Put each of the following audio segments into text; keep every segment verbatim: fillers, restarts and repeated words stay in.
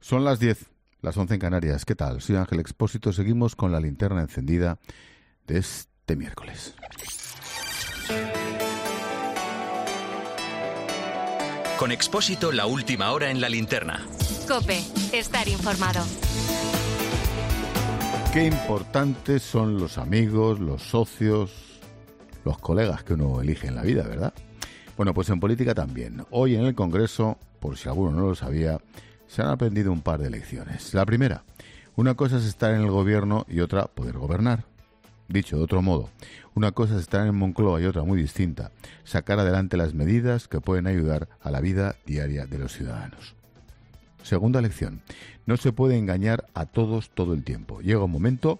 Son las diez, las once en Canarias. ¿Qué tal? Soy Ángel Expósito. Seguimos con la linterna encendida de este miércoles. Con Expósito, la última hora en la linterna. COPE, estar informado. Qué importantes son los amigos, los socios, los colegas que uno elige en la vida, ¿verdad? Bueno, pues en política también. Hoy en el Congreso, por si alguno no lo sabía, se han aprendido un par de lecciones. La primera, una cosa es estar en el gobierno y otra poder gobernar. Dicho de otro modo, una cosa es estar en Moncloa y otra muy distinta, sacar adelante las medidas que pueden ayudar a la vida diaria de los ciudadanos. Segunda lección, no se puede engañar a todos todo el tiempo. Llega un momento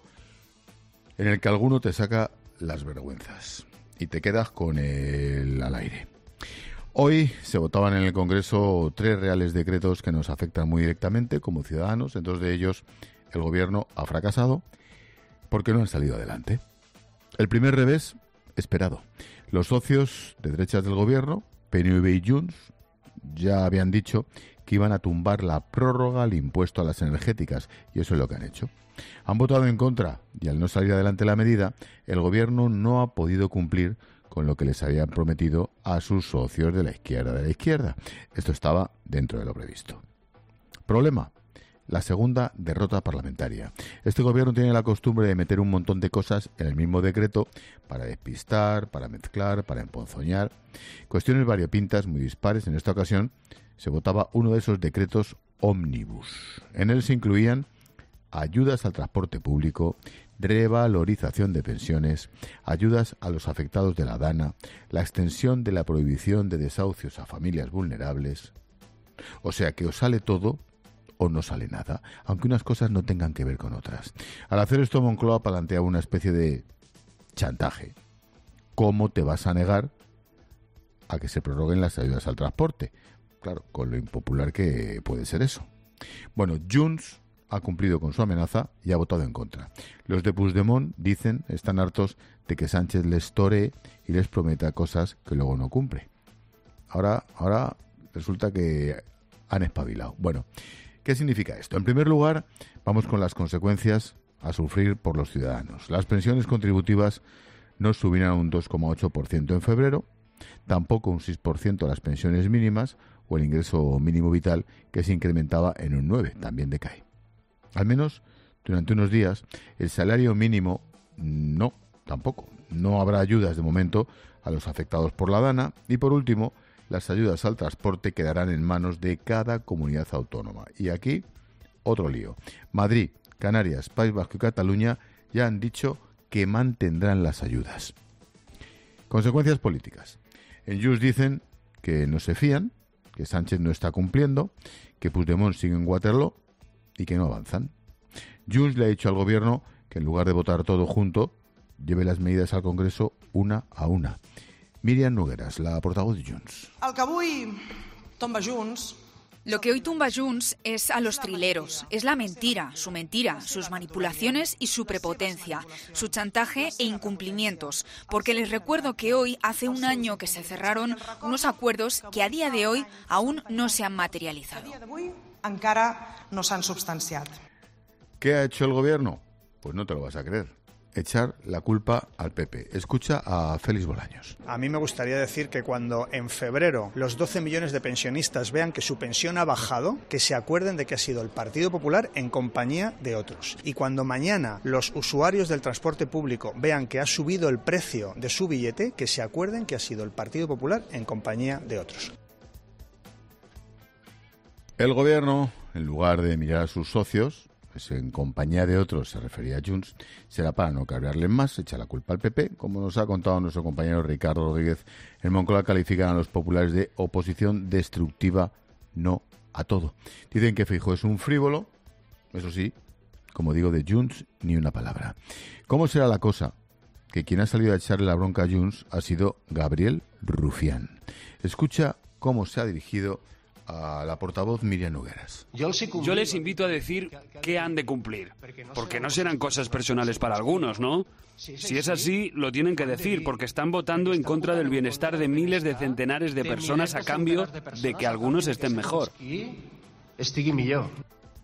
en el que alguno te saca las vergüenzas y te quedas con el al aire. Hoy se votaban en el Congreso tres reales decretos que nos afectan muy directamente como ciudadanos. En dos de ellos el gobierno ha fracasado porque no han salido adelante. El primer revés, esperado. Los socios de derechas del gobierno, P N V y Junts, ya habían dicho que iban a tumbar la prórroga al impuesto a las energéticas, y eso es lo que han hecho. Han votado en contra y al no salir adelante la medida, el gobierno no ha podido cumplir con lo que les habían prometido a sus socios de la izquierda de la izquierda. Esto estaba dentro de lo previsto. Problema, la segunda derrota parlamentaria. Este gobierno tiene la costumbre de meter un montón de cosas en el mismo decreto para despistar, para mezclar, para emponzoñar. Cuestiones variopintas, muy dispares. En esta ocasión se votaba uno de esos decretos ómnibus. En él se incluían ayudas al transporte público, revalorización de pensiones, ayudas a los afectados de la DANA, la extensión de la prohibición de desahucios a familias vulnerables. O sea que o sale todo o no sale nada, aunque unas cosas no tengan que ver con otras. Al hacer esto, Moncloa planteaba una especie de chantaje. ¿Cómo te vas a negar a que se prorroguen las ayudas al transporte? Claro, con lo impopular que puede ser eso. Bueno, Junts ha cumplido con su amenaza y ha votado en contra. Los de Puigdemont, dicen, están hartos de que Sánchez les toree y les prometa cosas que luego no cumple. Ahora, ahora resulta que han espabilado. Bueno, ¿qué significa esto? En primer lugar, vamos con las consecuencias a sufrir por los ciudadanos. Las pensiones contributivas no subirán un dos coma ocho por ciento en febrero, tampoco un seis por ciento las pensiones mínimas o el ingreso mínimo vital, que se incrementaba en un nueve por ciento, también decae. Al menos durante unos días, el salario mínimo no, tampoco. No habrá ayudas de momento a los afectados por la DANA. Y por último, las ayudas al transporte quedarán en manos de cada comunidad autónoma. Y aquí, otro lío. Madrid, Canarias, País Vasco y Cataluña ya han dicho que mantendrán las ayudas. Consecuencias políticas. En Junts dicen que no se fían, que Sánchez no está cumpliendo, que Puigdemont sigue en Waterloo y que no avanzan. Junts le ha dicho al gobierno que en lugar de votar todo junto, lleve las medidas al Congreso una a una. Míriam Nogueras, la portavoz de Junts. El que avui tomba Junts... Lo que hoy tumba Junts es a los trileros, es la mentira, su mentira, sus manipulaciones y su prepotencia, su chantaje e incumplimientos, porque les recuerdo que hoy hace un año que se cerraron unos acuerdos que a día de hoy aún no se han materializado. Encara no s'han substanciat. ¿Qué ha hecho el gobierno? Pues no te lo vas a creer. Echar la culpa al P P. Escucha a Félix Bolaños. A mí me gustaría decir que cuando en febrero los doce millones de pensionistas vean que su pensión ha bajado, que se acuerden de que ha sido el Partido Popular en compañía de otros. Y cuando mañana los usuarios del transporte público vean que ha subido el precio de su billete, que se acuerden que ha sido el Partido Popular en compañía de otros. El gobierno, en lugar de mirar a sus socios, pues en compañía de otros se refería a Junts, será para no cabrearles más, echa la culpa al P P. Como nos ha contado nuestro compañero Ricardo Rodríguez, en Moncloa califican a los populares de oposición destructiva, no a todo. Dicen que Feijóo es un frívolo, eso sí, como digo, de Junts ni una palabra. ¿Cómo será la cosa? Que quien ha salido a echarle la bronca a Junts ha sido Gabriel Rufián. Escucha cómo se ha dirigido a la portavoz Míriam Nogueras. Yo les invito a decir qué han de cumplir, porque no serán cosas personales para algunos, ¿no? Si es así, lo tienen que decir, porque están votando en contra del bienestar de miles de centenares de personas a cambio de que algunos estén mejor.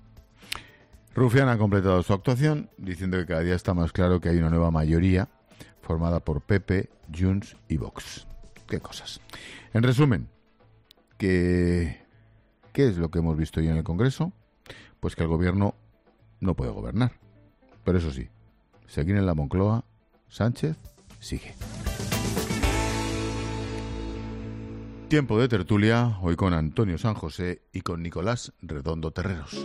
Rufián ha completado su actuación diciendo que cada día está más claro que hay una nueva mayoría formada por P P, Junts y Vox. Qué cosas. En resumen, ¿qué, ¿qué es lo que hemos visto hoy en el Congreso? Pues que el gobierno no puede gobernar. Pero eso sí, seguir en la Moncloa, Sánchez sigue. Tiempo de tertulia, hoy con Antonio San José y con Nicolás Redondo Terreros.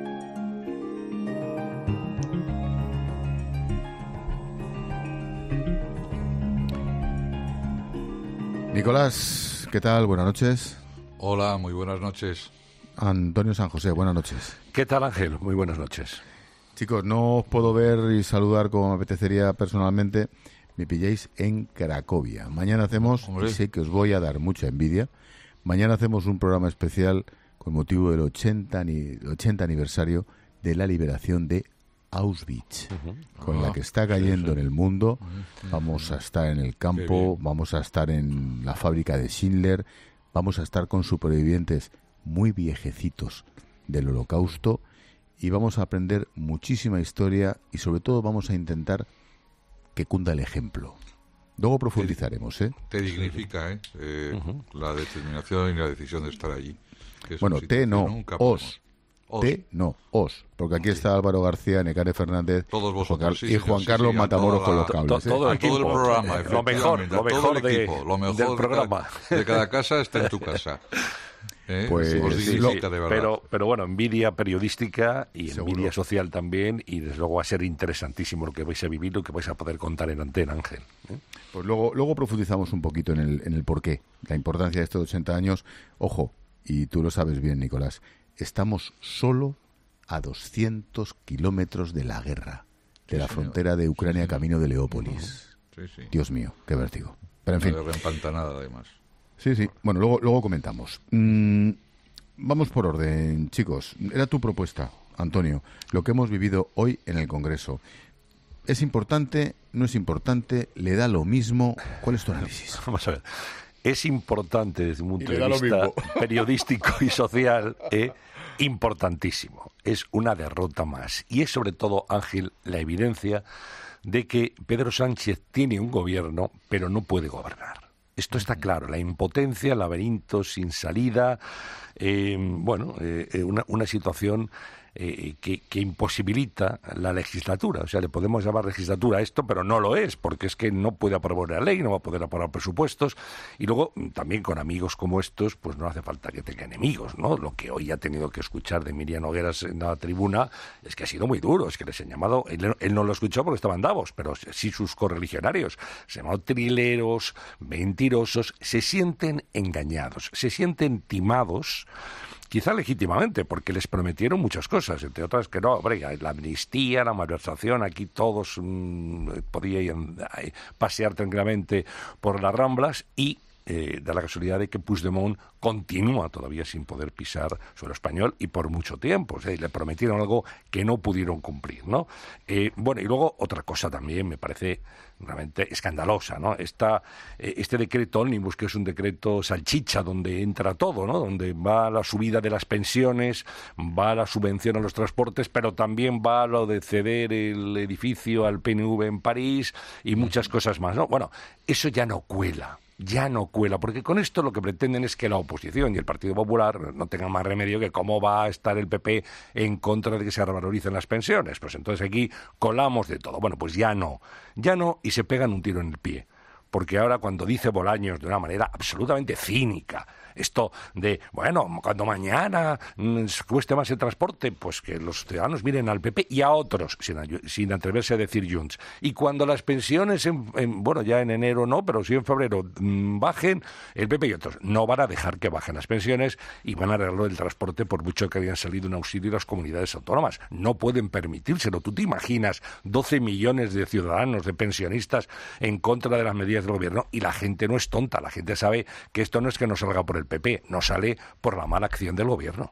Nicolás, ¿qué tal? Buenas noches. Hola, muy buenas noches. Antonio San José, buenas noches. ¿Qué tal, Ángel? Muy buenas noches. Chicos, no os puedo ver y saludar como me apetecería personalmente. Me pilláis en Cracovia. Mañana hacemos, y sé que os voy a dar mucha envidia, mañana hacemos un programa especial con motivo del ochenta, ochenta aniversario de la liberación de Auschwitz, uh-huh. con ah, la que está cayendo sí, sí. en el mundo. Uh-huh. Vamos a estar en el campo, vamos a estar en la fábrica de Schindler, vamos a estar con supervivientes muy viejecitos del Holocausto y vamos a aprender muchísima historia y sobre todo vamos a intentar que cunda el ejemplo. Luego profundizaremos, ¿eh? Te dignifica, ¿eh? eh uh-huh. La determinación y la decisión de estar allí. Bueno, te no, os. os. Te no, os. Porque aquí está Álvaro García, Necane Fernández todos vosotros, y sí, Juan sí, Carlos sí, Matamoros la, con los cables. To, todo, ¿eh? el equipo, todo el programa, lo mejor, lo mejor, el de, equipo, lo mejor del de programa. Cada, de cada casa está en tu casa. ¿Eh? Pues sí, sí, pero, pero bueno, envidia periodística y Seguro. envidia social también, y desde luego va a ser interesantísimo lo que vais a vivir, lo que vais a poder contar en antena, Ángel. ¿eh? Pues luego, luego profundizamos un poquito en el, en el porqué, la importancia de estos ochenta años. Ojo, y tú lo sabes bien, Nicolás, estamos solo a doscientos kilómetros de la guerra, de sí, la señor. frontera de Ucrania, sí, camino de Leópolis. Sí, sí. Dios mío, qué vértigo. Pero en fin. Una guerra empantanada, además. Sí, sí. Bueno, luego, luego comentamos. Mm, vamos por orden, chicos. Era tu propuesta, Antonio, lo que hemos vivido hoy en el Congreso. ¿Es importante? ¿No es importante? ¿Le da lo mismo? ¿Cuál es tu análisis? Vamos a ver. Es importante desde un punto de vista periodístico y social, ¿eh? Importantísimo. Es una derrota más. Y es sobre todo, Ángel, la evidencia de que Pedro Sánchez tiene un gobierno, pero no puede gobernar. Esto está claro, la impotencia, el laberinto sin salida, eh, bueno, eh, una, una situación eh, que, que imposibilita la legislatura. O sea, le podemos llamar legislatura a esto, pero no lo es, porque es que no puede aprobar una ley, no va a poder aprobar presupuestos. Y luego, también con amigos como estos, pues no hace falta que tenga enemigos, ¿no? Lo que hoy ha tenido que escuchar de Miriam Nogueras en la tribuna es que ha sido muy duro, es que les han llamado, él, él no lo escuchó porque estaba en Davos, pero sí sus correligionarios, se han llamado trileros, mentirosos, se sienten engañados, se sienten timados, quizá legítimamente, porque les prometieron muchas cosas, entre otras que no, hombre, la amnistía, la malversación, aquí todos mmm, podían pasear tranquilamente por las Ramblas y eh, da la casualidad de que Puigdemont continúa todavía sin poder pisar suelo español y por mucho tiempo. O sea, le prometieron algo que no pudieron cumplir, ¿no? Eh, bueno, y luego otra cosa también me parece realmente escandalosa, ¿no? Esta, eh, este decreto ómnibus, que es un decreto salchicha donde entra todo, ¿no? Donde va la subida de las pensiones, va la subvención a los transportes, pero también va lo de ceder el edificio al P N V en París y muchas cosas más, ¿no? Bueno, eso ya no cuela. Ya no cuela, porque con esto lo que pretenden es que la oposición y el Partido Popular no tengan más remedio que cómo va a estar el P P en contra de que se revaloricen las pensiones. Pues entonces aquí colamos de todo. Bueno, pues ya no, ya no, y se pegan un tiro en el pie. Porque ahora cuando dice Bolaños de una manera absolutamente cínica, esto de, bueno, cuando mañana mmm, cueste más el transporte, pues que los ciudadanos miren al P P y a otros, sin, sin atreverse a decir Junts. Y cuando las pensiones, en, en, bueno, ya en enero no, pero sí en febrero mmm, bajen, el P P y otros no van a dejar que bajen las pensiones y van a arreglar el transporte por mucho que hayan salido un auxilio de las comunidades autónomas. No pueden permitírselo. ¿Tú te imaginas doce millones de ciudadanos, de pensionistas en contra de las medidas del gobierno? Y la gente no es tonta, la gente sabe que esto no es que no salga por el P P, no sale por la mala acción del gobierno.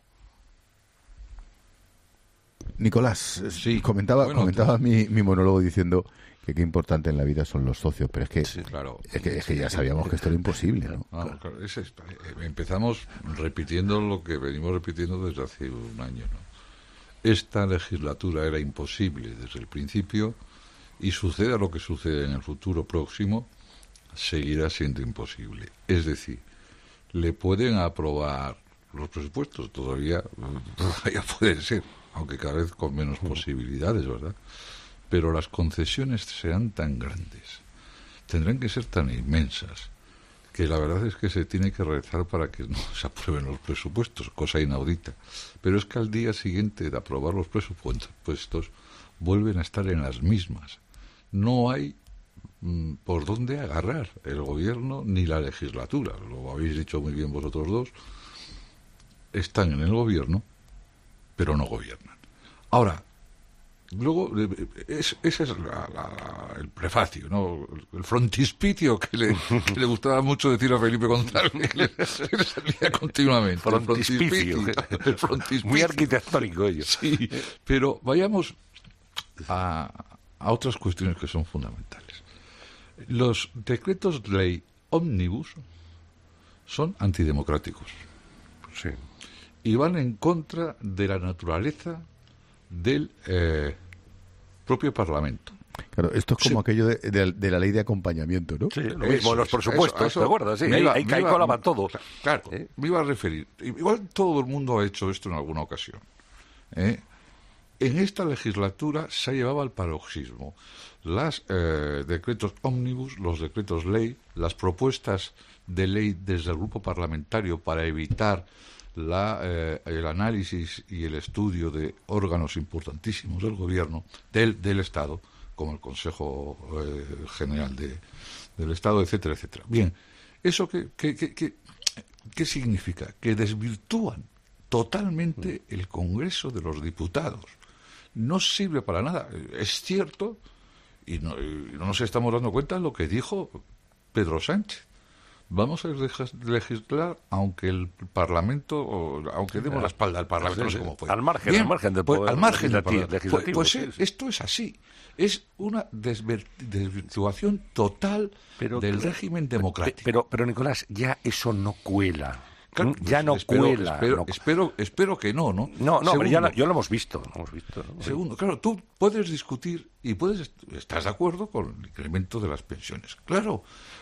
Nicolás, sí, comentaba, bueno, comentaba mi, mi monólogo diciendo que qué importante en la vida son los socios, pero es que, sí, claro. es que, es que ya sabíamos que esto era imposible, ¿no? Ah, claro, es esto. Empezamos repitiendo lo que venimos repitiendo desde hace un año, ¿no? esta legislatura era imposible desde el principio y suceda lo que sucede en el futuro próximo, seguirá siendo imposible. Es decir, le pueden aprobar los presupuestos, todavía, todavía pueden ser, aunque cada vez con menos posibilidades, ¿verdad? Pero las concesiones serán tan grandes, tendrán que ser tan inmensas, que la verdad es que se tiene que rezar para que no se aprueben los presupuestos, cosa inaudita. Pero es que al día siguiente de aprobar los presupuestos vuelven a estar en las mismas. No hay mm, por dónde agarrar el gobierno ni la legislatura. Lo habéis dicho muy bien vosotros dos. Están en el gobierno, pero no gobiernan. Ahora, luego, es, ese es la, la, el prefacio, ¿no? El frontispicio que le, que le gustaba mucho decir a Felipe González, que le, que le salía continuamente. Frontispicio. El frontispicio. El frontispicio. Muy arquitectónico ello. Sí, pero vayamos a, a otras cuestiones que son fundamentales. Los decretos de ley ómnibus son antidemocráticos. Sí. Y van en contra de la naturaleza del eh, propio Parlamento. Claro, esto es como sí. aquello de, de, de la ley de acompañamiento, ¿no? Sí, lo mismo en los presupuestos, eso, eso, ¿te acuerdas? Sí, ahí, iba, ahí, ahí iba, colaba todo. Claro, ¿Eh? me iba a referir. Igual todo el mundo ha hecho esto en alguna ocasión. ¿eh? En esta legislatura se ha llevado al paroxismo los eh, decretos ómnibus, los decretos ley, las propuestas de ley desde el grupo parlamentario para evitar La, eh, el análisis y el estudio de órganos importantísimos del gobierno, del, del Estado, como el Consejo eh, General de, del Estado, etcétera, etcétera. Bien, ¿eso qué, qué, qué, qué, qué significa? Que desvirtúan totalmente el Congreso de los Diputados. No sirve para nada. Es cierto, y no, y no nos estamos dando cuenta de lo que dijo Pedro Sánchez. Vamos a legislar aunque el Parlamento, o, aunque demos la espalda al Parlamento, no sé cómo fue. Al margen, Bien, al margen del pues, poder al margen del legislativo. poder. legislativo Pues, sí, pues sí. esto es así. Es una desver- desvirtuación total pero, del pero, régimen democrático. Pero, pero, Nicolás, ya eso no cuela. Claro, ya no espero, cuela. Espero, no. Espero, espero que no, ¿no? No, no, Segundo, pero ya lo, yo lo hemos visto. Lo hemos visto ¿no? Segundo, claro, tú puedes discutir y puedes estás de acuerdo con el incremento de las pensiones, claro,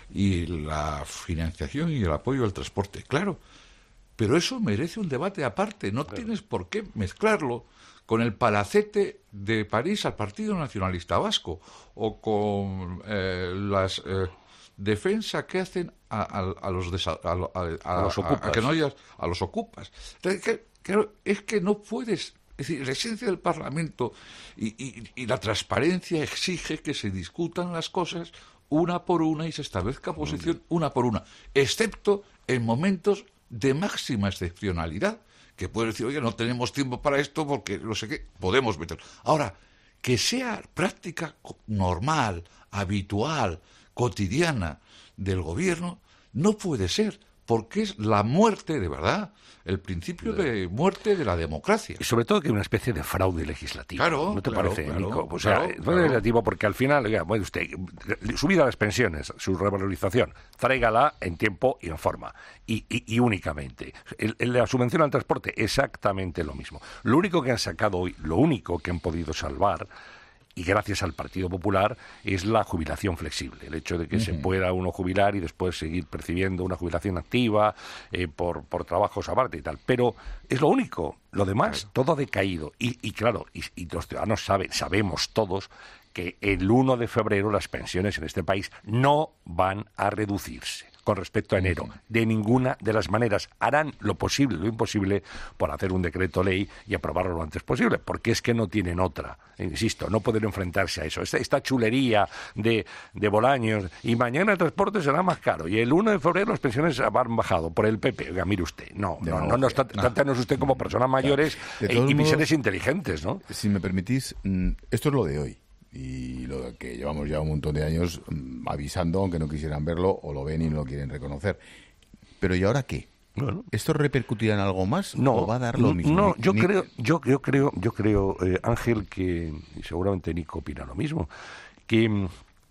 y la financiación y el apoyo al transporte, claro, pero eso merece un debate aparte. No claro. Tienes por qué mezclarlo con el palacete de París al Partido Nacionalista Vasco o con eh, las eh, defensa que hacen a, a, a los desa, a, a, a, a los ocupas. A, a que no hayas a los ocupas. Entonces, que, que, es que no puedes. Es decir, la esencia del Parlamento y, y, y la transparencia exige que se discutan las cosas una por una y se establezca posición una por una, excepto en momentos de máxima excepcionalidad, que puedes decir, oye, no tenemos tiempo para esto porque no sé qué, podemos meter. Ahora, que sea práctica normal, habitual, cotidiana del gobierno, no puede ser, porque es la muerte de verdad, el principio de muerte de la democracia. Y sobre todo que hay una especie de fraude legislativo. Claro, ¿No te claro, parece, claro, Nico? O claro, sea, claro. fraude legislativo porque al final, oiga, bueno, usted, subida a las pensiones, su revalorización, tráigala en tiempo y en forma. Y, y, y únicamente. El, el, la subvención al transporte, exactamente lo mismo. Lo único que han sacado hoy, lo único que han podido salvar, y gracias al Partido Popular, es la jubilación flexible. El hecho de que uh-huh. se pueda uno jubilar y después seguir percibiendo una jubilación activa eh, por, por trabajos aparte y tal. Pero es lo único. Lo demás, claro. todo ha decaído. Y, y claro, y, y los ciudadanos saben, sabemos todos que el uno de febrero las pensiones en este país no van a reducirse con respecto a enero, de ninguna de las maneras. Harán lo posible, lo imposible, por hacer un decreto ley y aprobarlo lo antes posible, porque es que no tienen otra. Insisto, no pueden enfrentarse a eso. Esta, esta chulería de, de Bolaños, y mañana el transporte será más caro, y el uno de febrero las pensiones han bajado por el P P. Oiga, mire usted, no, no, no, no, no, está, no. Tratanos usted como personas mayores claro. e, y seres inteligentes, ¿no? Si me permitís, esto es lo de hoy. Y lo que llevamos ya un montón de años mmm, avisando, aunque no quisieran verlo, o lo ven y no lo quieren reconocer. Pero ¿y ahora qué? Bueno. ¿Esto repercutirá en algo más no, o va a dar lo mismo? No, ni, yo ni... creo, yo, yo creo, yo creo, eh, Ángel, que y seguramente Nico opina lo mismo, que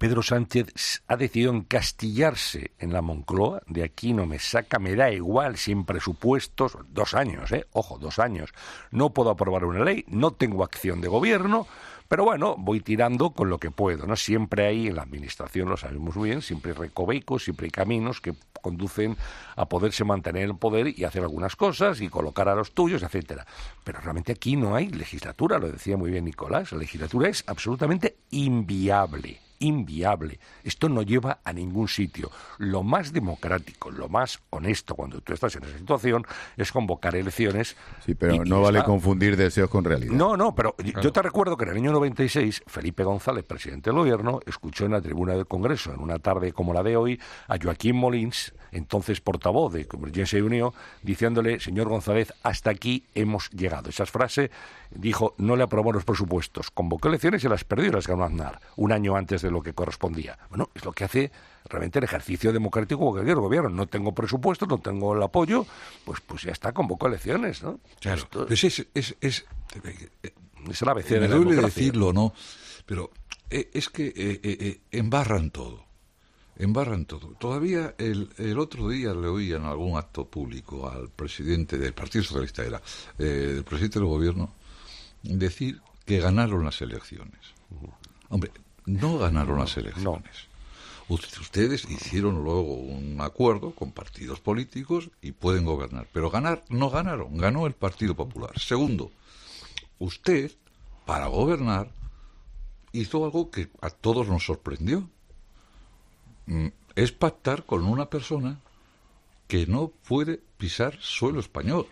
Pedro Sánchez ha decidido encastillarse en la Moncloa, de aquí no me saca, me da igual, sin presupuestos, dos años, ¿eh? Ojo, dos años. No puedo aprobar una ley, no tengo acción de gobierno, pero bueno, voy tirando con lo que puedo, ¿no? Siempre hay, en la administración, lo sabemos muy bien, siempre hay recovecos, siempre hay caminos que conducen a poderse mantener el poder y hacer algunas cosas y colocar a los tuyos, etcétera. Pero realmente aquí no hay legislatura, lo decía muy bien Nicolás, la legislatura es absolutamente inviable. Inviable. Esto no lleva a ningún sitio. Lo más democrático, lo más honesto cuando tú estás en esa situación es convocar elecciones. Sí, pero y, no y vale está... confundir deseos con realidad. No, no, pero claro. Yo te recuerdo que en el año noventa y seis Felipe González, presidente del gobierno, escuchó en la tribuna del Congreso, en una tarde como la de hoy, a Joaquín Molins, entonces portavoz de Convergencia y Unió, diciéndole: señor González, hasta aquí hemos llegado. Esa frase dijo: no le aprobó los presupuestos, convocó elecciones y las perdió y las ganó Aznar, un año antes de lo que correspondía. Bueno, es lo que hace realmente el ejercicio democrático de cualquier gobierno. No tengo presupuesto, no tengo el apoyo, pues pues ya está, convocó elecciones, ¿no? Claro, Esto... pues es, es, es, es el A B C de me la duele democracia. decirlo, ¿no? Pero eh, es que eh, eh, eh, embarran todo. Embarran todo. Todavía el, el otro día le oía en algún acto público al presidente del Partido Socialista, era eh, el presidente del gobierno, decir que ganaron las elecciones. Hombre, no ganaron las elecciones. No. Ustedes hicieron luego un acuerdo con partidos políticos y pueden gobernar. Pero ganar no ganaron, ganó el Partido Popular. Segundo, usted, para gobernar, hizo algo que a todos nos sorprendió. Es pactar con una persona que no puede pisar suelo español.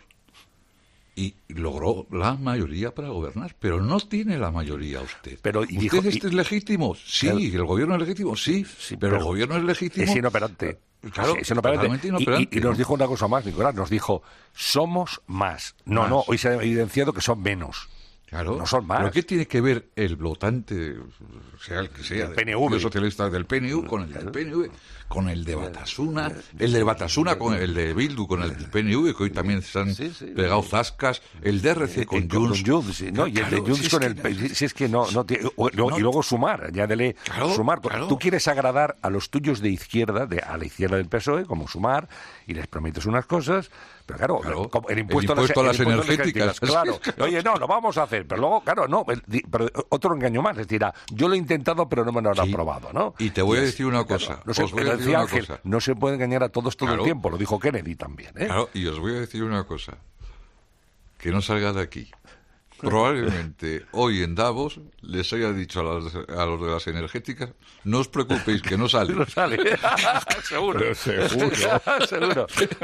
Y logró la mayoría para gobernar, pero no tiene la mayoría usted. Pero, ¿Usted dijo, este y, es legítimo? Sí, el, el gobierno es legítimo, sí, sí pero, pero el gobierno es legítimo. Es inoperante. Claro, es inoperante. inoperante. Y, y, y nos dijo una cosa más, Nicolás, nos dijo: somos más. No, más. no, hoy se ha evidenciado que son menos. Claro, no son más. ¿Pero qué tiene que ver el votante, sea el que sea, del P N V, socialista del P N V, con el del P N V, con el de Batasuna, el de Batasuna con el de Bildu, con el del P N V, que hoy también se han sí, sí, pegado zascas, el de R C con Junts, con Junts sí, no, y el de Junts si con el P N V, si es que no, no, tiene, o, no, y luego sumar, añádele claro, sumar. Claro. Tú quieres agradar a los tuyos de izquierda, de a la izquierda del P S O E, como sumar, y les prometes unas cosas. Pero claro, claro, el impuesto, el impuesto a las, el impuesto energéticas. Claro. Oye, no, lo vamos a hacer. Pero luego, claro, no. Pero otro engaño más. Es decir, yo lo he intentado, pero no me lo han sí. aprobado, ¿no? Y te voy a decir una cosa. Claro, no, se, os voy a decir una Ángel, cosa. No se puede engañar a todos todo claro. el tiempo. Lo dijo Kennedy también. ¿eh? Claro, y os voy a decir una cosa. Que no salga de aquí. Probablemente hoy en Davos les haya dicho a, las, a los de las energéticas: no os preocupéis, que no sale. No sale. seguro. Pero seguro. seguro.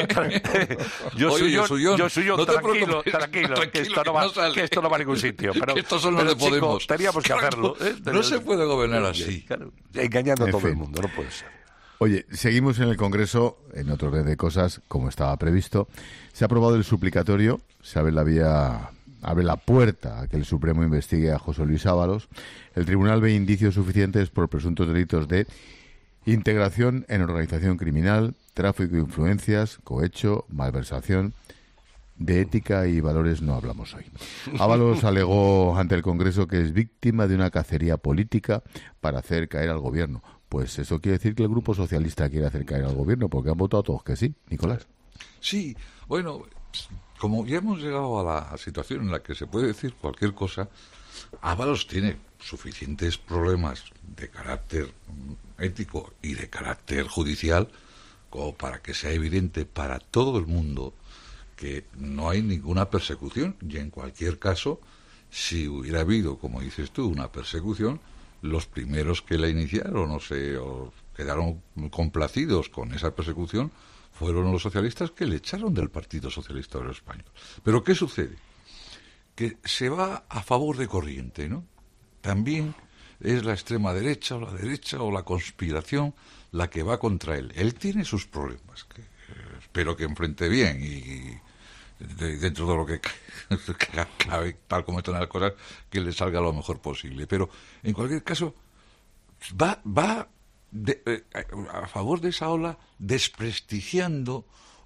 yo Oye, soy yo, Suyón, yo soy yo, no tranquilo, tranquilo, tranquilo, que, esto no va, que, no que esto no va a ningún sitio. Pero, que estos son los pero, de Podemos. Chico, teníamos que hacerlo. ¿eh? No se puede gobernar así. Claro, engañando a en todo fin. el mundo, no puede ser. Oye, seguimos en el Congreso, en otro orden de cosas, como estaba previsto. Se ha aprobado el suplicatorio, se abre la vía, abre la puerta a que el Supremo investigue a José Luis Ábalos. El tribunal ve indicios suficientes por presuntos delitos de integración en organización criminal, tráfico de influencias, cohecho, malversación. De ética y valores no hablamos hoy. Ábalos alegó ante el Congreso que es víctima de una cacería política para hacer caer al gobierno. Pues eso quiere decir que el Grupo Socialista quiere hacer caer al gobierno, porque han votado todos que sí, Nicolás. Sí, bueno, como ya hemos llegado a la situación en la que se puede decir cualquier cosa, Ábalos tiene suficientes problemas de carácter ético y de carácter judicial como para que sea evidente para todo el mundo que no hay ninguna persecución, y en cualquier caso, si hubiera habido, como dices tú, una persecución, los primeros que la iniciaron o se o quedaron complacidos con esa persecución fueron los socialistas, que le echaron del Partido Socialista Obrero Español. Pero ¿qué sucede? Que se va a favor de corriente, ¿no? También es la extrema derecha o la derecha o la conspiración la que va contra él. Él tiene sus problemas, que eh, espero que enfrente bien y de, dentro de lo que cabe, tal como están las cosas, que le salga lo mejor posible. Pero en cualquier caso va va de, eh, a favor de esa ola, desprestigiando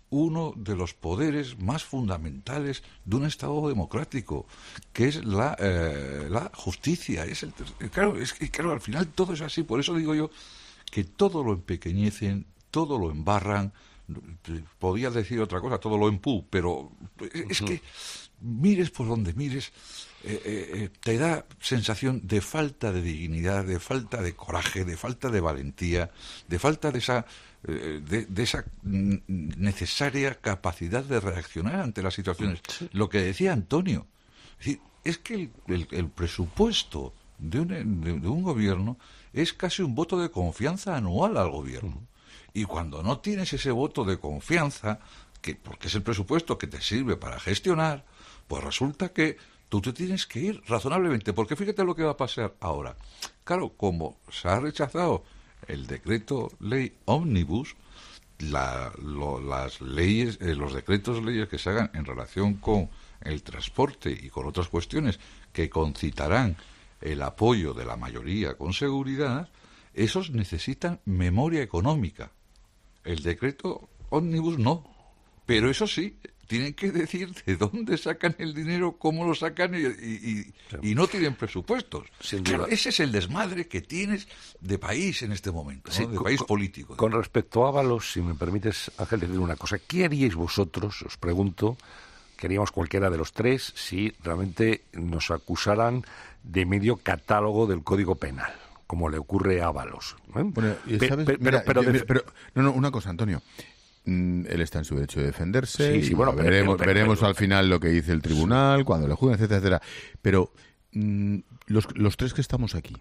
uno de los poderes más fundamentales de un Estado democrático, que es la, eh, la justicia. Es el, claro, es que claro, al final todo es así. Por eso digo yo que todo lo empequeñecen, todo lo embarran. Podía decir otra cosa, todo lo empú, pero es que mires por donde mires, eh, eh, te da sensación de falta de dignidad, de falta de coraje, de falta de valentía, de falta de esa eh, de, de esa necesaria capacidad de reaccionar ante las situaciones. Sí. Lo que decía Antonio, es decir, es que el, el, el presupuesto de un, de, de un gobierno es casi un voto de confianza anual al gobierno. Uh-huh. Y cuando no tienes ese voto de confianza, que porque es el presupuesto que te sirve para gestionar, pues resulta que tú te tienes que ir razonablemente, porque fíjate lo que va a pasar ahora. Claro, como se ha rechazado el decreto ley ómnibus, la, lo, las leyes, eh, los decretos leyes que se hagan en relación con el transporte y con otras cuestiones que concitarán el apoyo de la mayoría con seguridad, esos necesitan memoria económica. El decreto ómnibus no, pero eso sí, tienen que decir de dónde sacan el dinero, cómo lo sacan y, y, y no tienen presupuestos. Claro, ese es el desmadre que tienes de país en este momento, ¿no? Sí, de con, país político. Con respecto a Ábalos, si me permites, Ángel, decir una cosa. ¿Qué haríais vosotros, os pregunto, que haríamos cualquiera de los tres, si realmente nos acusaran de medio catálogo del Código Penal, como le ocurre a Ábalos? ¿eh? Bueno, ¿sabes? Pe, pe, Mira, pero, pero, pero, no, no, una cosa, Antonio. Mm, él está en su derecho de defenderse. Sí, sí, bueno, pero, veremos, pero, pero, veremos pero, al final lo que dice el tribunal, cuando le juzguen, etcétera, etcétera. Pero mm, los, los tres que estamos aquí,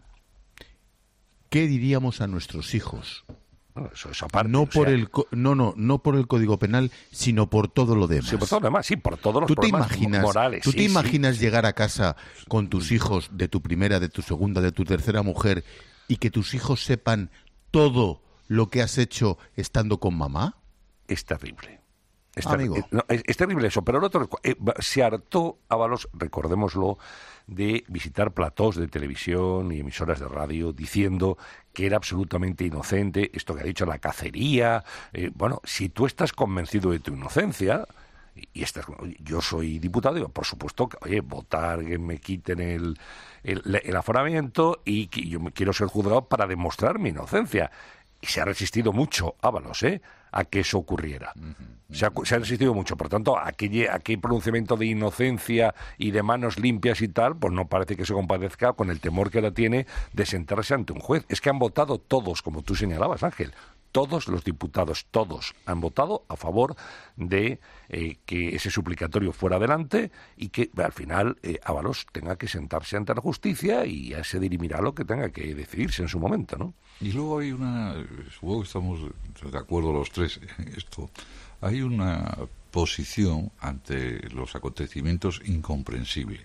¿qué diríamos a nuestros hijos? No, eso es aparte, no por o sea, el no no no por el Código Penal, sino por todo lo demás. Sí, por todo lo demás, sí, por todos los ¿Tú problemas te imaginas, morales. ¿Tú sí, te imaginas sí, llegar a casa con tus hijos, de tu primera, de tu segunda, de tu tercera mujer, y que tus hijos sepan todo lo que has hecho estando con mamá? Es terrible. Es, Amigo. ter- no, es, es terrible eso, pero el otro eh, se hartó Ábalos, recordémoslo, de visitar platós de televisión y emisoras de radio diciendo que era absolutamente inocente, esto que ha dicho la cacería. Eh, bueno, si tú estás convencido de tu inocencia, y estás, yo soy diputado, digo, por supuesto, que, oye, votar, que me quiten el, el, el aforamiento y que yo quiero ser juzgado para demostrar mi inocencia. Y se ha resistido mucho Ábalos, ¿eh?, a que eso ocurriera. Uh-huh, uh-huh. Se, ha, se ha resistido mucho. Por tanto, aquel, aquel pronunciamiento de inocencia y de manos limpias y tal, pues no parece que se compadezca con el temor que ahora tiene de sentarse ante un juez. Es que han votado todos, como tú señalabas, Ángel. Todos los diputados, todos, han votado a favor de eh, que ese suplicatorio fuera adelante y que al final eh, Ábalos tenga que sentarse ante la justicia y ya se dirimirá lo que tenga que decidirse en su momento, ¿no? Y luego hay una, supongo que estamos de acuerdo los tres en esto, hay una posición ante los acontecimientos incomprensible.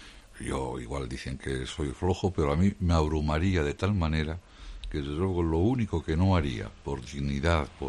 Yo igual dicen que soy flojo, pero a mí me abrumaría de tal manera que desde luego lo único que no haría, por dignidad, por,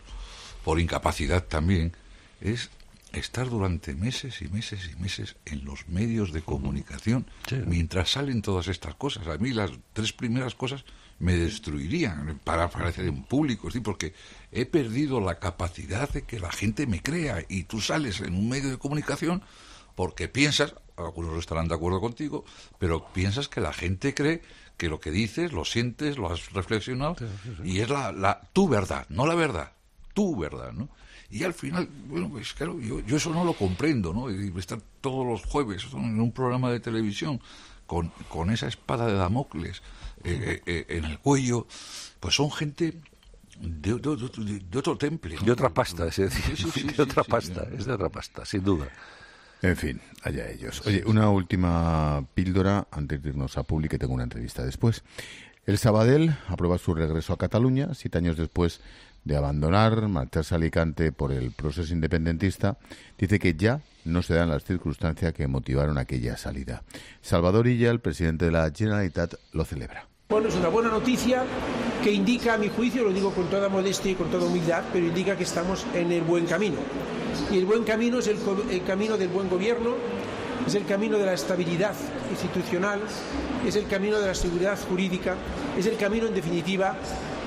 por incapacidad también, es estar durante meses y meses y meses en los medios de comunicación, sí, mientras salen todas estas cosas. A mí las tres primeras cosas me destruirían para aparecer en público, ¿sí? Porque he perdido la capacidad de que la gente me crea, y tú sales en un medio de comunicación porque piensas, algunos estarán de acuerdo contigo, pero piensas que la gente cree que lo que dices, lo sientes, lo has reflexionado, sí, sí, sí. Y es la, la tu verdad, no la verdad, tu verdad, ¿no? Y al final, bueno, pues claro, yo, yo eso no lo comprendo, ¿no? Y estar todos los jueves en un programa de televisión con, con esa espada de Damocles eh, eh, en el cuello, pues son gente de, de, de, de otro temple, ¿no? De otra pasta, es decir, sí, sí, sí, de otra sí, pasta, sí, es de otra pasta, sin duda. En fin, allá ellos. Oye, una última píldora antes de irnos a Publi, que tengo una entrevista después. El Sabadell aprueba su regreso a Cataluña, siete años después de abandonar, marcharse a Alicante por el proceso independentista. Dice que ya no se dan las circunstancias que motivaron aquella salida. Salvador Illa, el presidente de la Generalitat, lo celebra. Bueno, es una buena noticia que indica, a mi juicio, lo digo con toda modestia y con toda humildad, pero indica que estamos en el buen camino. Y el buen camino es el, el camino del buen gobierno, es el camino de la estabilidad institucional, es el camino de la seguridad jurídica, es el camino, en definitiva,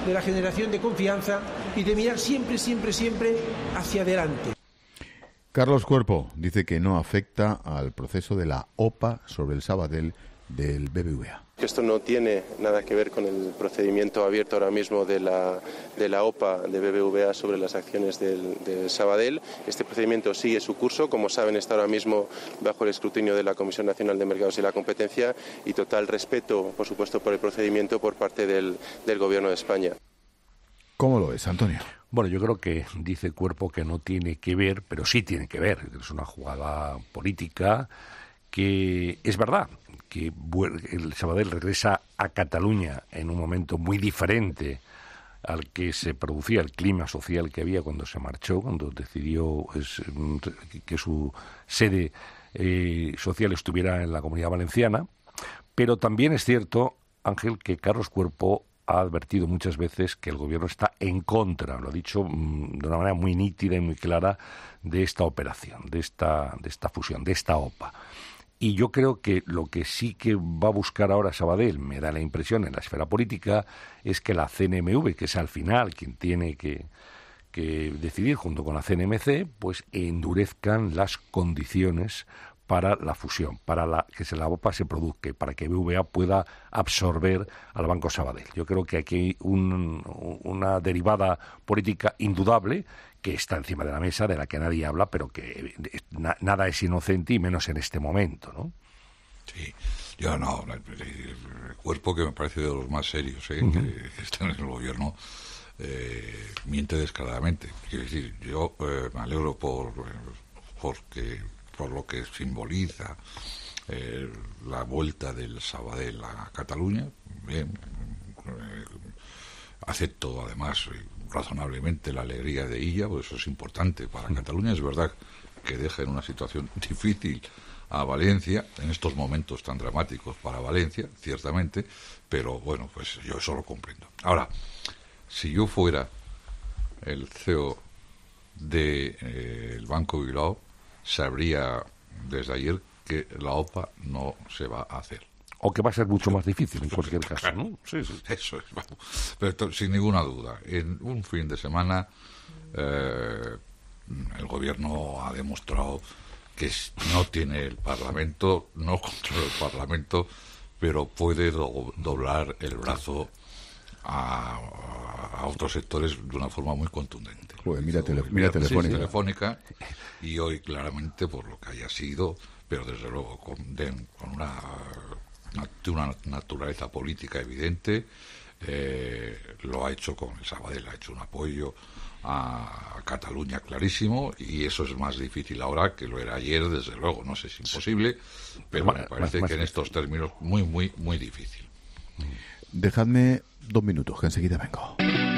de la generación de confianza y de mirar siempre, siempre, siempre hacia adelante. Carlos Cuerpo dice que no afecta al proceso de la O P A sobre el Sabadell del B B V A. Esto no tiene nada que ver con el procedimiento abierto ahora mismo de la, de la O P A de B B V A sobre las acciones del, del Sabadell. Este procedimiento sigue su curso, como saben está ahora mismo bajo el escrutinio de la Comisión Nacional de Mercados y la Competencia, y total respeto, por supuesto, por el procedimiento por parte del, del Gobierno de España. ¿Cómo lo ves, Antonio? Bueno, yo creo que dice Cuerpo que no tiene que ver, pero sí tiene que ver. Es una jugada política que es verdad que el Sabadell regresa a Cataluña en un momento muy diferente al que se producía, el clima social que había cuando se marchó, cuando decidió es, que su sede eh, social estuviera en la Comunidad Valenciana. Pero también es cierto, Ángel, que Carlos Cuerpo ha advertido muchas veces que el Gobierno está en contra, lo ha dicho mmm, de una manera muy nítida y muy clara, de esta operación, de esta, de esta fusión, de esta O P A. Y yo creo que lo que sí que va a buscar ahora Sabadell, me da la impresión en la esfera política, es que la C N M V, que es al final quien tiene que, que decidir junto con la C N M C, pues endurezcan las condiciones para la fusión, para la, que la O P A se produzca, para que B B V A pueda absorber al Banco Sabadell. Yo creo que aquí hay un, una derivada política indudable que está encima de la mesa, de la que nadie habla, pero que na, nada es inocente y menos en este momento, ¿no? Sí, yo no, el, el Cuerpo, que me parece de los más serios, ¿eh? Uh-huh. que, que están en el Gobierno, eh, miente descaradamente. Quiero decir, yo eh, me alegro por porque por lo que simboliza eh, la vuelta del Sabadell a Cataluña. Bien, eh, acepto además razonablemente la alegría de ella, pues eso es importante para Cataluña. Es verdad que deja en una situación difícil a Valencia, en estos momentos tan dramáticos para Valencia, ciertamente, pero bueno, pues yo eso lo comprendo. Ahora, si yo fuera el C E O del de, eh, Banco Bilbao, sabría desde ayer que la O P A no se va a hacer. O que va a ser mucho más difícil en cualquier caso, claro, ¿no? Sí, sí. Eso es, vamos. Pero esto, sin ninguna duda, en un fin de semana eh, el Gobierno ha demostrado que no tiene el Parlamento, no controla el Parlamento, pero puede do, doblar el brazo a, a otros sectores de una forma muy contundente. Pues mira, tele, mira Telefónica. Sí, Telefónica, y hoy claramente por lo que haya sido, pero desde luego con, de, con una... de una naturaleza política evidente, eh, lo ha hecho con el Sabadell, ha hecho un apoyo a, a Cataluña clarísimo, y eso es más difícil ahora que lo era ayer, desde luego, no sé si es imposible, pero me parece más, más que en estos términos muy, muy, muy difícil. Dejadme dos minutos, que enseguida vengo.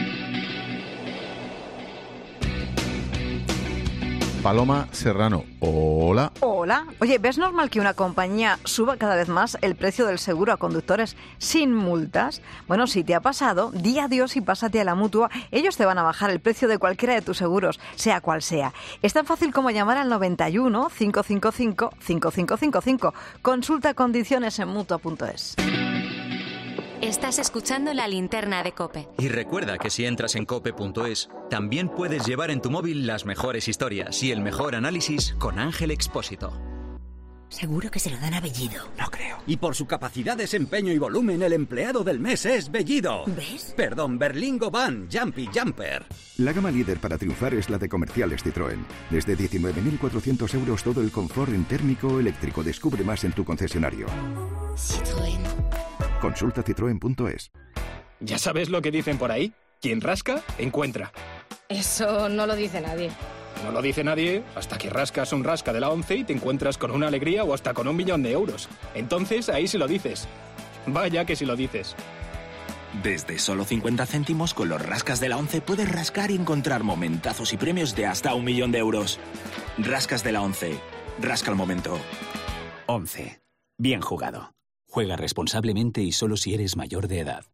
Paloma Serrano, hola. Hola. Oye, ¿ves normal que una compañía suba cada vez más el precio del seguro a conductores sin multas? Bueno, si te ha pasado, di adiós y pásate a la Mutua. Ellos te van a bajar el precio de cualquiera de tus seguros, sea cual sea. Es tan fácil como llamar al noventa y uno, cinco cinco cinco, cinco cinco cinco cinco. Consulta condiciones en mutua punto es. Estás escuchando La Linterna de COPE. Y recuerda que si entras en cope punto es, también puedes llevar en tu móvil las mejores historias y el mejor análisis con Ángel Expósito. Seguro que se lo dan a Bellido. No creo. Y por su capacidad, desempeño y volumen, el empleado del mes es Bellido. ¿Ves? Perdón, Berlingo Van, Jumpy Jumper. La gama líder para triunfar es la de Comerciales Citroën. Desde diecinueve mil cuatrocientos euros todo el confort en térmico o eléctrico. Descubre más en tu concesionario. Citroën. Consulta citroen punto es. ¿Ya sabes lo que dicen por ahí? Quien rasca, encuentra. Eso no lo dice nadie. No lo dice nadie hasta que rascas un rasca de la ONCE y te encuentras con una alegría o hasta con un millón de euros. Entonces ahí sí lo dices. Vaya que sí lo dices. Desde solo cincuenta céntimos con los rascas de la ONCE puedes rascar y encontrar momentazos y premios de hasta un millón de euros. Rascas de la ONCE. Rasca el momento. ONCE. Bien jugado. Juega responsablemente y solo si eres mayor de edad.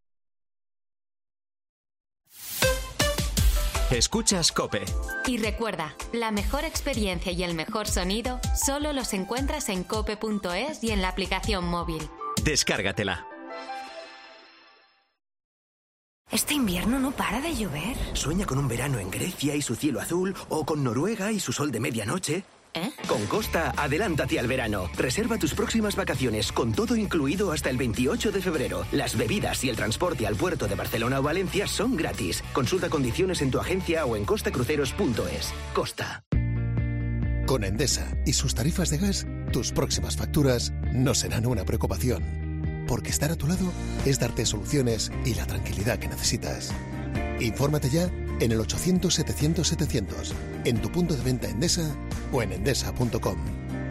Escuchas COPE. Y recuerda, la mejor experiencia y el mejor sonido solo los encuentras en cope punto es y en la aplicación móvil. Descárgatela. Este invierno no para de llover. Sueña con un verano en Grecia y su cielo azul, o con Noruega y su sol de medianoche. ¿Eh? Con Costa, adelántate al verano. Reserva tus próximas vacaciones con todo incluido hasta el veintiocho de febrero. Las bebidas y el transporte al puerto de Barcelona o Valencia son gratis. Consulta condiciones en tu agencia o en costa cruceros punto es. Costa. Con Endesa y sus tarifas de gas, tus próximas facturas no serán una preocupación. Porque estar a tu lado es darte soluciones y la tranquilidad que necesitas. Infórmate ya en el ochocientos setecientos setecientos, en tu punto de venta Endesa o en endesa punto com.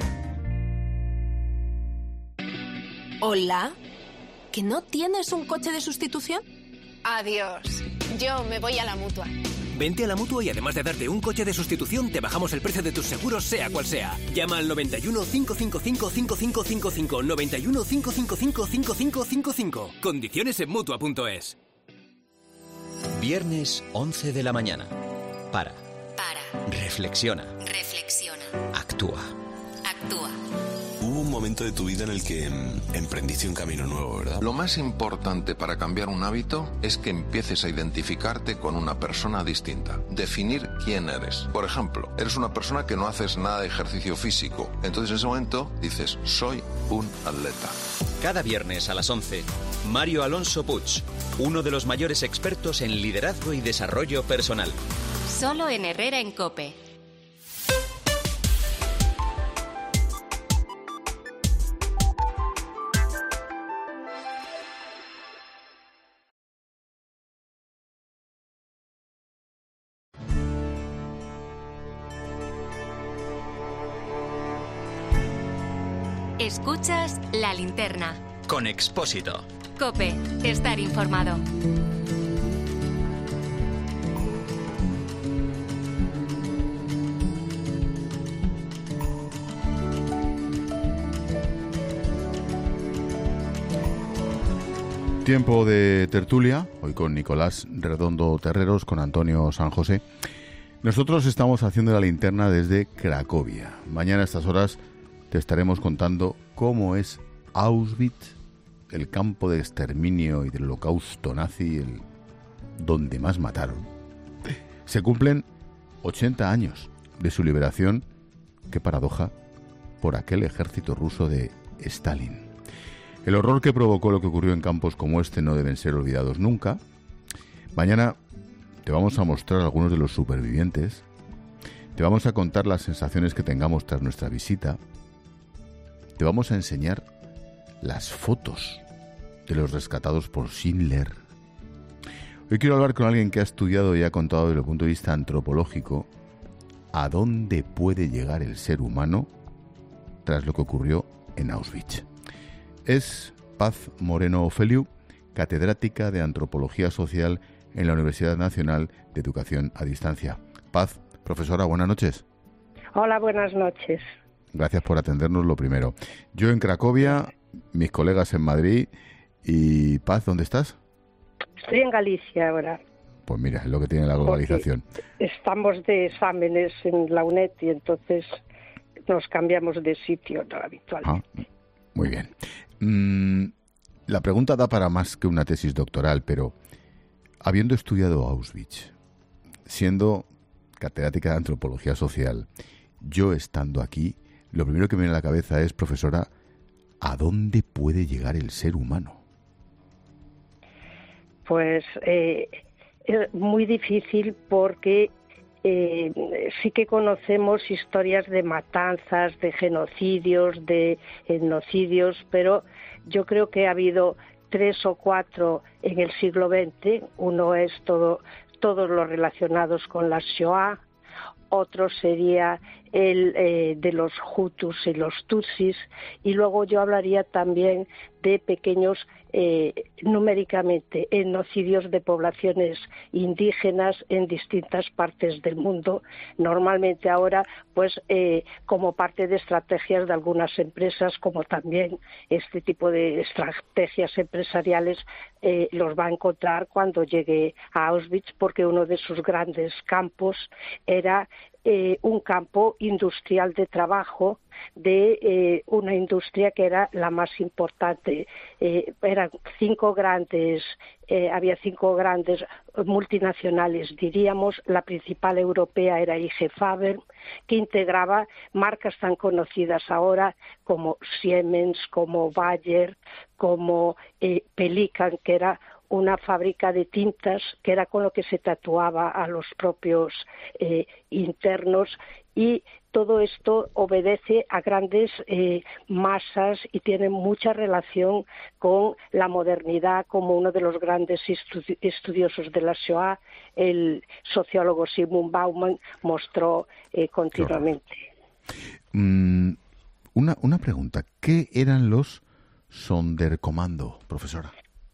Hola, ¿que no tienes un coche de sustitución? Adiós, yo me voy a la Mutua. Vente a la Mutua y además de darte un coche de sustitución, te bajamos el precio de tus seguros, sea cual sea. Llama al noventa y uno, cinco cinco cinco, cinco cinco cinco cinco, noventa y uno, cinco cinco cinco, cinco cinco cinco cinco. Condiciones en Mutua punto es. Viernes once de la mañana. Para. Para. Reflexiona. Reflexiona. Actúa. Actúa. Hubo un momento de tu vida en el que mm, emprendiste un camino nuevo, ¿verdad? Lo más importante para cambiar un hábito es que empieces a identificarte con una persona distinta. Definir quién eres. Por ejemplo, eres una persona que no haces nada de ejercicio físico. Entonces en ese momento dices, soy un atleta. Cada viernes a las once, Mario Alonso Puig, uno de los mayores expertos en liderazgo y desarrollo personal. Solo en Herrera en COPE. Escuchas La Linterna. Con Expósito. COPE. Estar informado. Tiempo de tertulia, hoy con Nicolás Redondo Terreros, con Antonio San José. Nosotros estamos haciendo La Linterna desde Cracovia. Mañana a estas horas te estaremos contando cómo es Auschwitz, el campo de exterminio y del holocausto nazi, el donde más mataron. Se cumplen ochenta años de su liberación, qué paradoja, por aquel ejército ruso de Stalin. El horror que provocó lo que ocurrió en campos como este no deben ser olvidados nunca. Mañana te vamos a mostrar algunos de los supervivientes, te vamos a contar las sensaciones que tengamos tras nuestra visita. Te vamos a enseñar las fotos de los rescatados por Schindler. Hoy quiero hablar con alguien que ha estudiado y ha contado desde el punto de vista antropológico a dónde puede llegar el ser humano tras lo que ocurrió en Auschwitz. Es Paz Moreno Feliu, catedrática de Antropología Social en la Universidad Nacional de Educación a Distancia. Paz, profesora, buenas noches. Hola, buenas noches. Gracias por atendernos lo primero. Yo en Cracovia, mis colegas en Madrid y Paz, ¿dónde estás? Estoy en Galicia ahora. Pues mira, es lo que tiene la globalización. Porque estamos de exámenes en la UNED y entonces nos cambiamos de sitio, no habitualmente. Ah, muy bien. Mm, la pregunta da para más que una tesis doctoral, pero habiendo estudiado Auschwitz, siendo catedrática de Antropología Social, yo estando aquí, lo primero que me viene a la cabeza es, profesora, ¿a dónde puede llegar el ser humano? Pues eh, es muy difícil porque eh, sí que conocemos historias de matanzas, de genocidios, de etnocidios, pero yo creo que ha habido tres o cuatro en el siglo veinte. Uno es todo, todos los relacionados con la Shoah, otro sería el eh, de los Hutus y los Tutsis, y luego yo hablaría también de pequeños, eh, numéricamente, etnocidios de poblaciones indígenas en distintas partes del mundo, normalmente ahora pues eh, como parte de estrategias de algunas empresas, como también este tipo de estrategias empresariales eh, los va a encontrar cuando llegue a Auschwitz, porque uno de sus grandes campos era eh, un campo industrial de trabajo de eh, una industria que era la más importante. Eh, eran cinco grandes, eh, había cinco grandes multinacionales, diríamos. La principal europea era I G Faber, que integraba marcas tan conocidas ahora como Siemens, como Bayer, como eh, Pelican, que era una fábrica de tintas, que era con lo que se tatuaba a los propios eh, internos, y todo esto obedece a grandes eh, masas y tiene mucha relación con la modernidad, como uno de los grandes estudi- estudiosos de la Shoah, el sociólogo Sigmund Bauman, mostró eh, continuamente. Mm, una, una pregunta, ¿qué eran los Sonderkommando, profesora?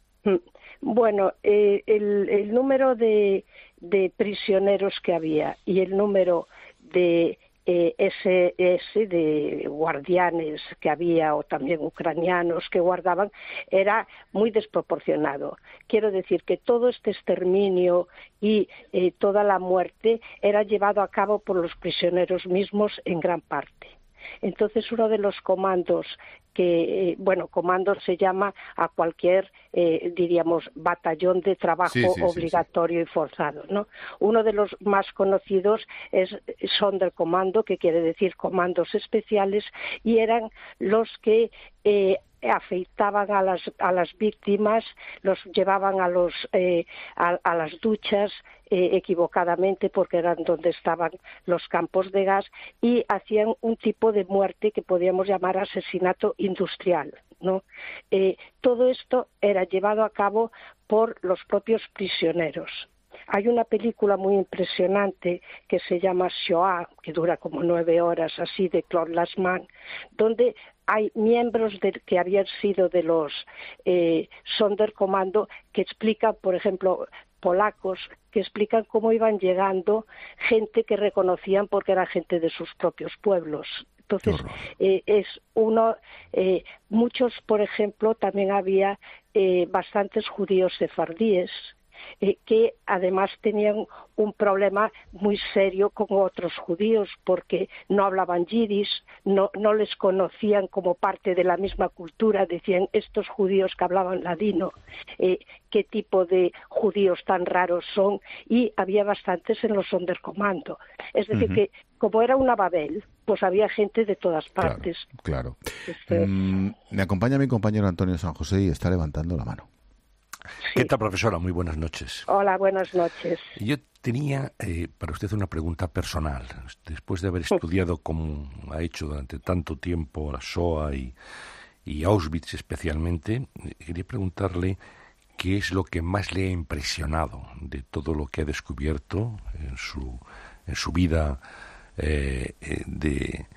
Bueno, eh, el, el número de, de prisioneros que había y el número de eh, S S, de guardianes que había, o también ucranianos que guardaban, era muy desproporcionado. Quiero decir que todo este exterminio y eh, toda la muerte era llevado a cabo por los prisioneros mismos en gran parte. Entonces, uno de los comandos que, eh, bueno, comando se llama a cualquier, eh, diríamos, batallón de trabajo sí, sí, obligatorio sí, sí. y forzado, ¿no? Uno de los más conocidos es Sonderkommando, que quiere decir comandos especiales, y eran los que eh, afeitaban a las a las víctimas, los llevaban a los eh, a, a las duchas eh, equivocadamente, porque eran donde estaban los campos de gas, y hacían un tipo de muerte que podríamos llamar asesinato industrial, ¿no? Eh, todo esto era llevado a cabo por los propios prisioneros. Hay una película muy impresionante que se llama Shoah, que dura como nueve horas, así, de Claude Lanzmann, donde hay miembros de, que habían sido de los eh, Sonderkommando, que explican, por ejemplo, polacos, que explican cómo iban llegando gente que reconocían porque era gente de sus propios pueblos. Entonces, eh, es uno, eh, muchos, por ejemplo, también había eh, bastantes judíos sefardíes, Eh, que además tenían un problema muy serio con otros judíos, porque no hablaban yiddish, no, no les conocían como parte de la misma cultura. Decían, estos judíos que hablaban ladino, eh, qué tipo de judíos tan raros son, y había bastantes en los Sonderkommando. Es decir, uh-huh. que como era una Babel, pues había gente de todas partes. Claro, claro. Este... Mm, me acompaña mi compañero Antonio San José y está levantando la mano. Sí. ¿Qué tal, profesora? Muy buenas noches. Hola, buenas noches. Yo tenía eh, para usted una pregunta personal. Después de haber estudiado, como ha hecho durante tanto tiempo, la Shoah y, y Auschwitz especialmente, quería preguntarle qué es lo que más le ha impresionado de todo lo que ha descubierto en su, en su vida eh, de,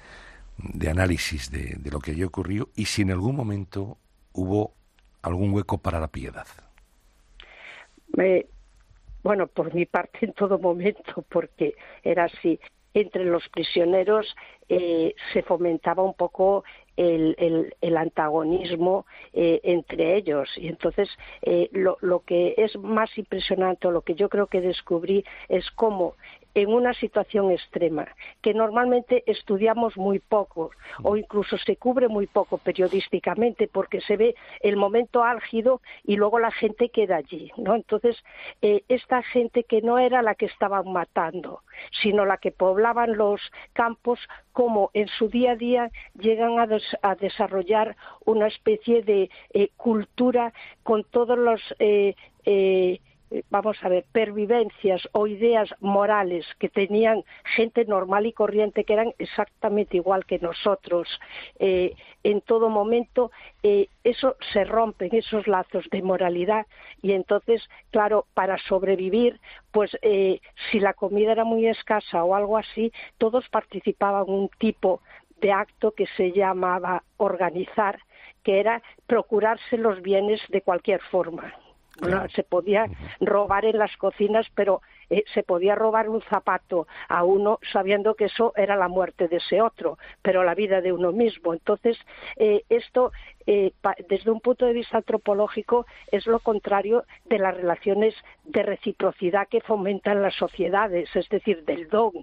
de análisis de, de lo que había ocurrido, y si en algún momento hubo algún hueco para la piedad. Eh, bueno, por mi parte en todo momento, porque era así. Entre los prisioneros eh, se fomentaba un poco el, el, el antagonismo eh, entre ellos, y entonces eh, lo, lo que es más impresionante, o lo que yo creo que descubrí, es cómo en una situación extrema, que normalmente estudiamos muy poco, o incluso se cubre muy poco periodísticamente, porque se ve el momento álgido y luego la gente queda allí, ¿no? Entonces, eh, esta gente que no era la que estaban matando, sino la que poblaban los campos, como en su día a día llegan a, des- a desarrollar una especie de eh, cultura con todos los... Eh, eh, vamos a ver, pervivencias o ideas morales que tenían gente normal y corriente, que eran exactamente igual que nosotros, eh, en todo momento, eh, eso se rompen, esos lazos de moralidad, y entonces, claro, para sobrevivir, pues eh, si la comida era muy escasa o algo así, todos participaban en un tipo de acto que se llamaba organizar, que era procurarse los bienes de cualquier forma. Claro. Se podía robar en las cocinas, pero eh, se podía robar un zapato a uno sabiendo que eso era la muerte de ese otro, pero la vida de uno mismo. Entonces, eh, esto, eh, pa, desde un punto de vista antropológico, es lo contrario de las relaciones de reciprocidad que fomentan las sociedades, es decir, del don,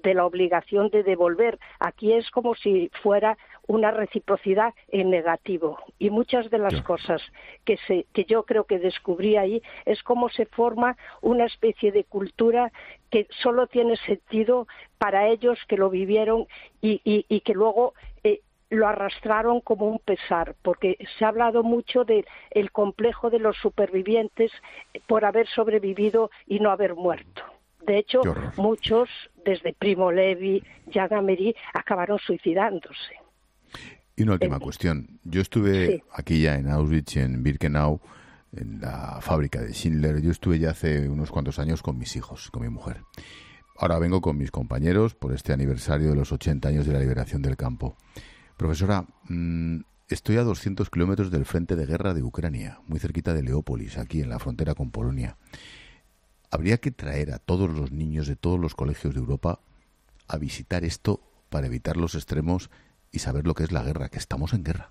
de la obligación de devolver. Aquí es como si fuera una reciprocidad en negativo. Y muchas de las sí. cosas que, se, que yo creo que descubrí ahí es cómo se forma una especie de cultura que solo tiene sentido para ellos que lo vivieron y, y, y que luego eh, lo arrastraron como un pesar, porque se ha hablado mucho del el complejo de los supervivientes por haber sobrevivido y no haber muerto. De hecho, muchos, desde Primo Levi, Jean Amery, acabaron suicidándose. Y una última eh, cuestión. Yo estuve sí. aquí ya en Auschwitz, en Birkenau, en la fábrica de Schindler. Yo estuve ya hace unos cuantos años con mis hijos, con mi mujer. Ahora vengo con mis compañeros por este aniversario de los ochenta años de la liberación del campo. Profesora, mmm, estoy a doscientos kilómetros del frente de guerra de Ucrania, muy cerquita de Leópolis, aquí en la frontera con Polonia. ¿Habría que traer a todos los niños de todos los colegios de Europa a visitar esto para evitar los extremos y saber lo que es la guerra, que estamos en guerra?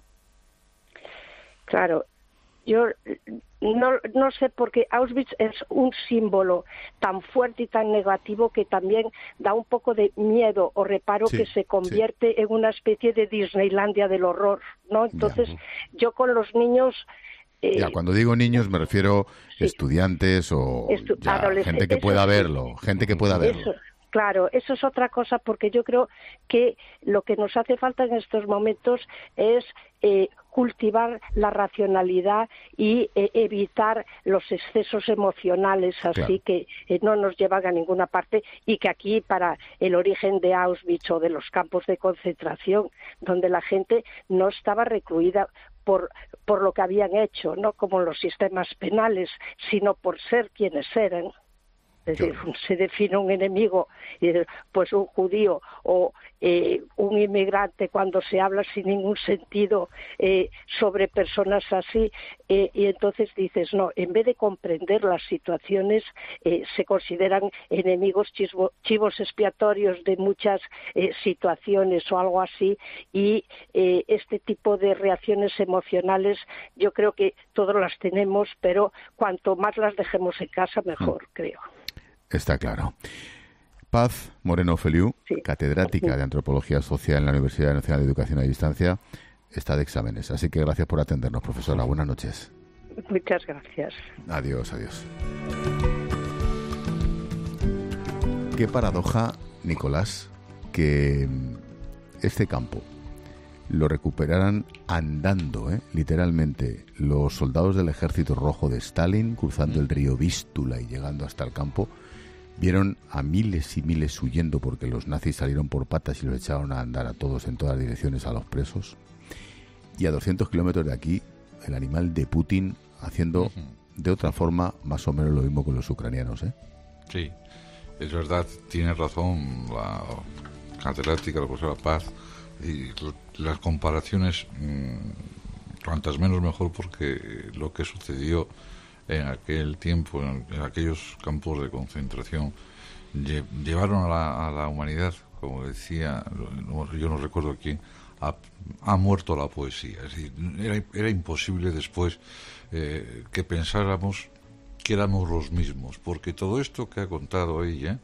Claro, yo no, no sé por qué Auschwitz es un símbolo tan fuerte y tan negativo que también da un poco de miedo o reparo sí, que se convierte sí. en una especie de Disneylandia del horror, ¿no? Entonces, ya. yo con los niños... Eh, ya, cuando digo niños me refiero sí. estudiantes o Estu- ya, gente que pueda verlo, gente que pueda verlo. Eso. Claro, eso es otra cosa, porque yo creo que lo que nos hace falta en estos momentos es eh, cultivar la racionalidad y eh, evitar los excesos emocionales, así claro. que eh, no nos llevan a ninguna parte, y que aquí, para el origen de Auschwitz o de los campos de concentración, donde la gente no estaba recluida por, por lo que habían hecho, no como los sistemas penales, sino por ser quienes eran. Es decir, se define un enemigo, pues un judío o eh, un inmigrante, cuando se habla sin ningún sentido eh, sobre personas así, eh, y entonces dices, no, en vez de comprender las situaciones, eh, se consideran enemigos chismo, chivos expiatorios de muchas eh, situaciones o algo así, y eh, este tipo de reacciones emocionales yo creo que todos las tenemos, pero cuanto más las dejemos en casa, mejor, mm. creo. Está claro. Paz Moreno Feliu, sí. catedrática sí. de Antropología Social en la Universidad Nacional de Educación a Distancia, está de exámenes. Así que gracias por atendernos, profesora. Buenas noches. Muchas gracias. Adiós, adiós. Qué paradoja, Nicolás, que este campo lo recuperaran andando, ¿eh? literalmente, los soldados del Ejército Rojo de Stalin, cruzando el río Vístula y llegando hasta el campo. Vieron a miles y miles huyendo porque los nazis salieron por patas y los echaron a andar a todos en todas direcciones a los presos. Y a doscientos kilómetros de aquí, el animal de Putin haciendo uh-huh. de otra forma más o menos lo mismo con los ucranianos, ¿eh? Sí, es verdad, tiene razón la catedrática, la profesora Paz, y las comparaciones, mmm, cuantas menos mejor, porque lo que sucedió en aquel tiempo, en, en aquellos campos de concentración, lle, llevaron a la, a la humanidad, como decía, no, yo no recuerdo quién, ha, ha muerto la poesía. Es decir, era, era imposible después eh, que pensáramos que éramos los mismos, porque todo esto que ha contado ella,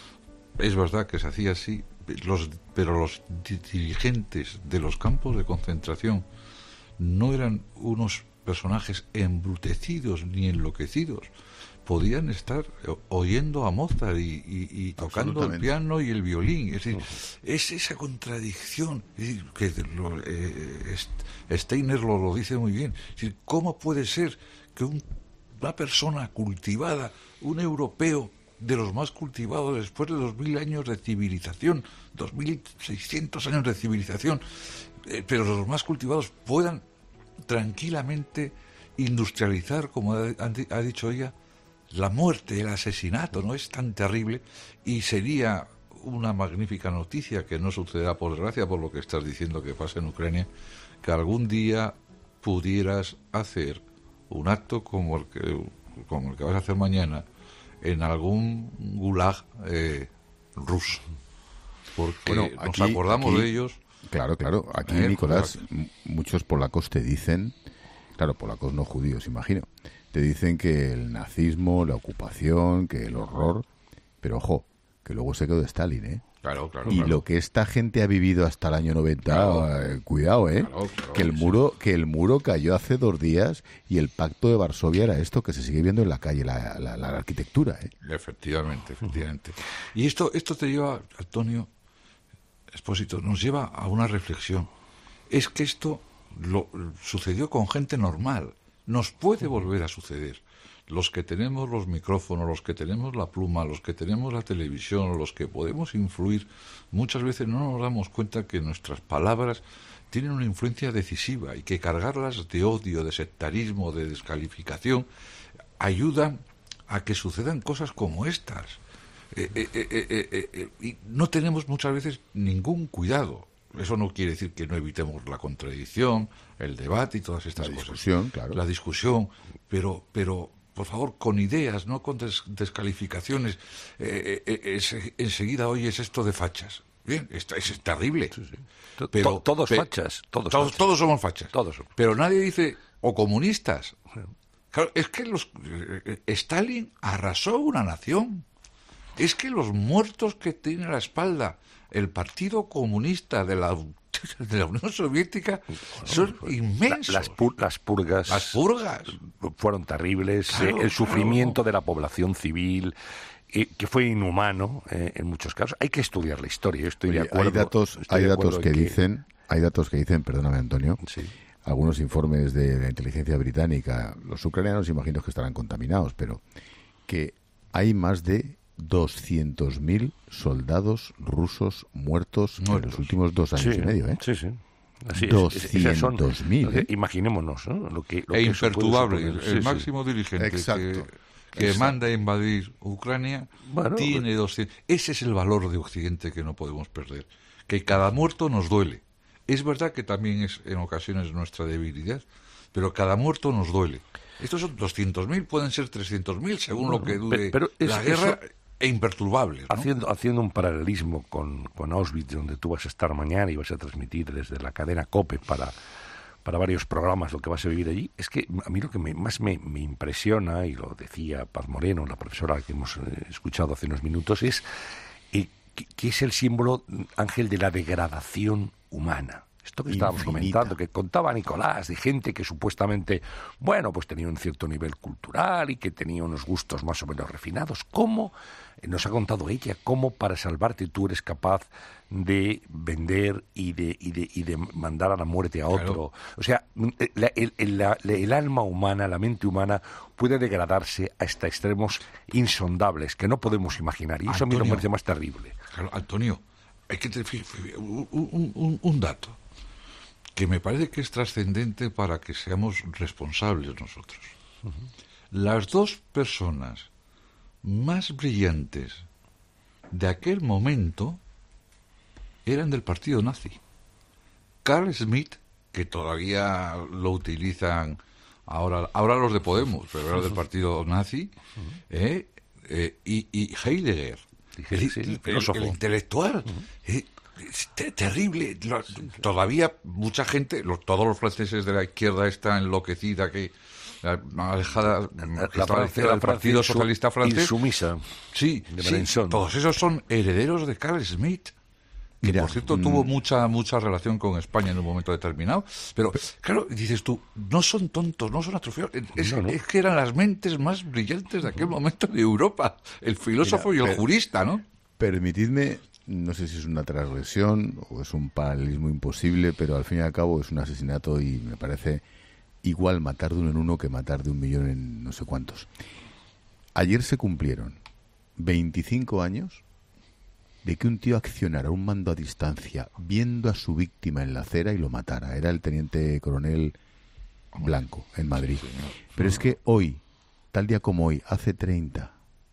es verdad que se hacía así, los, pero los dirigentes de los campos de concentración no eran unos personajes embrutecidos ni enloquecidos, podían estar oyendo a Mozart y, y, y tocando el piano y el violín. Es decir, es esa contradicción que lo, eh, Steiner lo, lo dice muy bien. Es decir, ¿cómo puede ser que un, una persona cultivada, un europeo de los más cultivados después de dos mil años de civilización, dos mil seiscientos años de civilización, eh, pero los más cultivados puedan tranquilamente industrializar, como ha, ha dicho ella, la muerte, el asesinato? No es tan terrible, y sería una magnífica noticia, que no sucederá por desgracia por lo que estás diciendo que pasa en Ucrania, que algún día pudieras hacer un acto como el que, como el que vas a hacer mañana en algún gulag eh, ruso, porque bueno, aquí, nos acordamos aquí, de ellos. Claro, claro, aquí eh, Nicolás, m- muchos polacos te dicen, claro, polacos no judíos, imagino, te dicen que el nazismo, la ocupación, que el horror, pero ojo, que luego se quedó de Stalin, ¿eh? Claro, claro, y claro. lo que esta gente ha vivido hasta el año noventa, Claro. eh, cuidado, ¿eh? Claro, claro, que el sí. muro que el muro cayó hace dos días y el Pacto de Varsovia era esto que se sigue viendo en la calle, la, la, la arquitectura, ¿eh? Efectivamente, efectivamente. Y esto, esto te lleva, Antonio Expósito, nos lleva a una reflexión. Es que esto lo, sucedió con gente normal. Nos puede volver a suceder. Los que tenemos los micrófonos, los que tenemos la pluma, los que tenemos la televisión, los que podemos influir, muchas veces no nos damos cuenta que nuestras palabras tienen una influencia decisiva y que cargarlas de odio, de sectarismo, de descalificación, ayudan a que sucedan cosas como estas. Eh, eh, eh, eh, eh, eh, y no tenemos muchas veces ningún cuidado. Eso no quiere decir que no evitemos la contradicción, el debate y todas estas La cosas. discusión, claro. La discusión, pero, pero por favor, con ideas, no con des- descalificaciones. Eh, eh, eh, es- enseguida oyes esto de fachas. Bien, es, es terrible. Sí, sí. Pero, To- todos pe- fachas, todos todos, fachas. todos somos fachas. Todos somos. Pero nadie dice, o comunistas. Claro, es que los eh, Stalin arrasó una nación. Es que los muertos que tiene a la espalda el Partido Comunista de la, de la Unión Soviética son inmensos. La- las, pur- las purgas. Las purgas. Fueron terribles. Claro, eh, el sufrimiento claro. de la población civil, eh, que fue inhumano eh, en muchos casos. Hay que estudiar la historia. Yo estoy Oye, de acuerdo. hay datos, estoy hay de datos acuerdo que, en dicen, hay datos que dicen, perdóname Antonio, Sí. algunos informes de la inteligencia británica, los ucranianos imagino que estarán contaminados, pero que hay más de doscientos mil soldados rusos muertos, en los últimos dos años Sí, y medio, ¿eh? sí, sí. Así es. Esas son- doscientos mil, ¿eh? Imaginémonos, ¿no? Lo que, lo E que eso puede imperturbable, el, suponer. el Sí, sí. máximo dirigente Exacto. que, que Exacto. manda a invadir Ucrania Bueno, tiene doscientos. Ese es el valor de Occidente que no podemos perder. Que cada muerto nos duele. Es verdad que también es en ocasiones nuestra debilidad, pero cada muerto nos duele. Estos son doscientos mil, pueden ser trescientos mil, según Bueno, lo que pe- dure pero es- la guerra, eso- e imperturbables, ¿no? Haciendo, haciendo un paralelismo con, con Auschwitz, donde tú vas a estar mañana y vas a transmitir desde la cadena COPE para, para varios programas lo que vas a vivir allí, es que a mí lo que me, más me, me impresiona, y lo decía Paz Moreno, la profesora que hemos eh, escuchado hace unos minutos, es eh, que, que es el símbolo, Ángel, de la degradación humana. Esto que estábamos Infinita. comentando, que contaba Nicolás, de gente que supuestamente, bueno, pues tenía un cierto nivel cultural y que tenía unos gustos más o menos refinados. ¿Cómo, eh, nos ha contado ella, cómo para salvarte tú eres capaz de vender y de, y de, y de mandar a la muerte a otro? Claro. O sea, la- el, el- la- el alma humana, la mente humana puede degradarse hasta extremos insondables que no podemos imaginar. Y eso a mí me Antonio. parece más terrible. Claro, Antonio, hay que tener un, un- un- un dato que me parece que es trascendente para que seamos responsables nosotros. Las dos personas más brillantes de aquel momento eran del partido nazi. Carl Schmitt, que todavía lo utilizan ahora, ahora los de Podemos, pero era del partido nazi, eh, eh, y, y Heidegger, Sí, el, sí, el el- filósofo. el intelectual. eh, es te- terrible. Lo- todavía mucha gente, los, todos los franceses de la izquierda está enloquecida, que la- alejada, que La estaba Francia- del la Partido Francia Socialista francés. insumisa. Sí, de sí, Belençon. todos esos son herederos de Carl Schmitt, que Mira, por cierto mm, tuvo mucha mucha relación con España en un momento determinado. Pero claro, dices tú, no son tontos, no son atrofiados, es, No, no. es que eran las mentes más brillantes de aquel momento de Europa, el filósofo Mira, y el pero- jurista, ¿no? Permitidme, no sé si es una transgresión o es un paralelismo imposible, pero al fin y al cabo es un asesinato y me parece igual matar de uno en uno que matar de un millón en no sé cuántos. Ayer se cumplieron veinticinco años de que un tío accionara un mando a distancia viendo a su víctima en la acera y lo matara. Era el teniente coronel Blanco en Madrid. Pero es que hoy, tal día como hoy, hace treinta,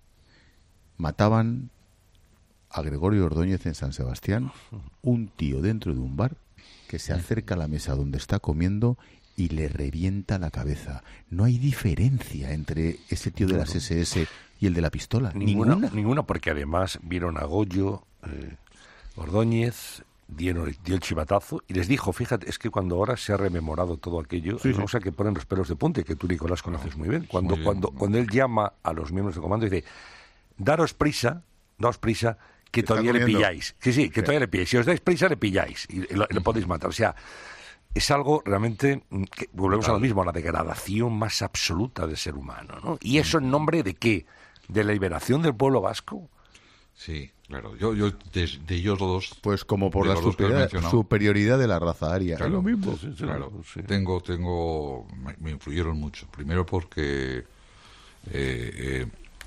mataban a Gregorio Ordóñez en San Sebastián, un tío dentro de un bar que se acerca a la mesa donde está comiendo y le revienta la cabeza. No hay diferencia entre ese tío de las ese ese y el de la pistola. Ninguna, Ninguna. ninguna, porque además vieron a Goyo, eh, Ordóñez, dieron, dio el chivatazo y les dijo, fíjate, es que cuando ahora se ha rememorado todo aquello, Sí, es sí. una cosa que ponen los pelos de punta, que tú, Nicolás, conoces muy bien. Cuando, Muy bien. cuando, cuando él llama a los miembros de comando y dice, daros prisa, daos prisa, que todavía le pilláis. Sí, sí, que sí. todavía le pilláis. Si os dais prisa, le pilláis y lo, le podéis matar. O sea, es algo realmente, que, volvemos claro. a lo mismo, la degradación más absoluta del ser humano, ¿no? ¿Y eso en nombre de qué? ¿De la liberación del pueblo vasco? Sí, claro. Yo, yo de, de ellos dos... Pues como por la superioridad, superioridad de la raza aria. Claro, es lo mismo. Sí, sí, claro. Sí. Tengo, tengo... Me influyeron mucho. Primero porque eh, eh,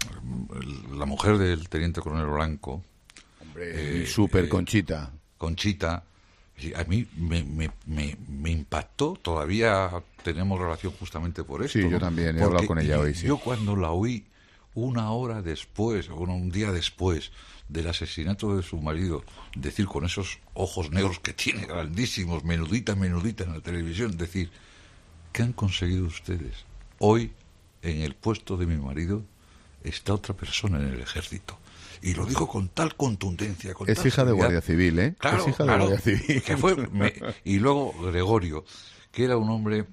la mujer del teniente coronel Blanco... Hombre, eh, super eh, Conchita. Conchita... A mí me, me, me, me impactó, todavía tenemos relación justamente por esto. Sí, yo ¿no? también, he Porque hablado con ella hoy. Sí. Yo cuando la oí una hora después, o un día después del asesinato de su marido, decir con esos ojos negros que tiene, grandísimos, menudita, menudita en la televisión, decir, ¿qué han conseguido ustedes? Hoy, en el puesto de mi marido, está otra persona en el ejército. Y lo dijo con tal contundencia. Con es tal hija seriedad. de Guardia Civil, ¿eh? Claro, es hija claro, de Guardia Civil. Que fue, me, y luego Gregorio, que era un hombre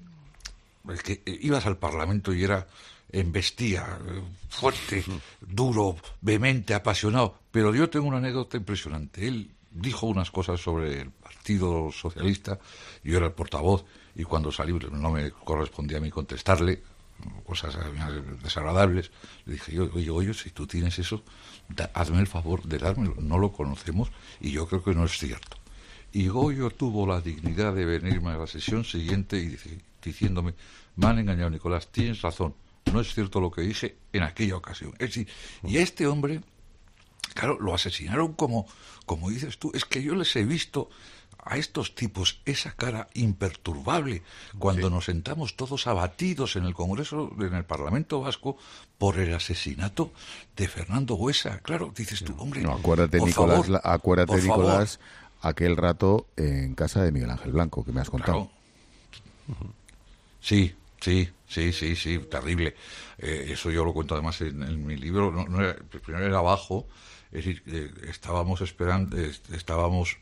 que ibas al Parlamento y era embestía, fuerte, duro, vehemente, apasionado. Pero yo tengo una anécdota impresionante. Él dijo unas cosas sobre el Partido Socialista, yo era el portavoz, y cuando salí no me correspondía a mí contestarle, cosas desagradables. Le dije, yo, oye, oye, si tú tienes eso, da, hazme el favor de dármelo. No lo conocemos y yo creo que no es cierto. Y Goyo tuvo la dignidad de venirme a la sesión siguiente y dice, diciéndome, me han engañado, Nicolás, tienes razón, no es cierto lo que dije en aquella ocasión. Es decir, y a este hombre, claro, lo asesinaron como, como dices tú, es que yo les he visto a estos tipos esa cara imperturbable cuando sí. nos sentamos todos abatidos en el Congreso, en el Parlamento Vasco, por el asesinato de Fernando Buesa. Claro, dices tú, hombre, no, acuérdate, por Nicolás, favor, la, acuérdate, por Nicolás, favor. aquel rato en casa de Miguel Ángel Blanco, que me has contado. Claro. Sí, sí, sí, sí, sí, terrible. Eh, eso yo lo cuento además en, en mi libro. No, no era, primero era abajo, es decir, eh, estábamos esperando, eh, estábamos...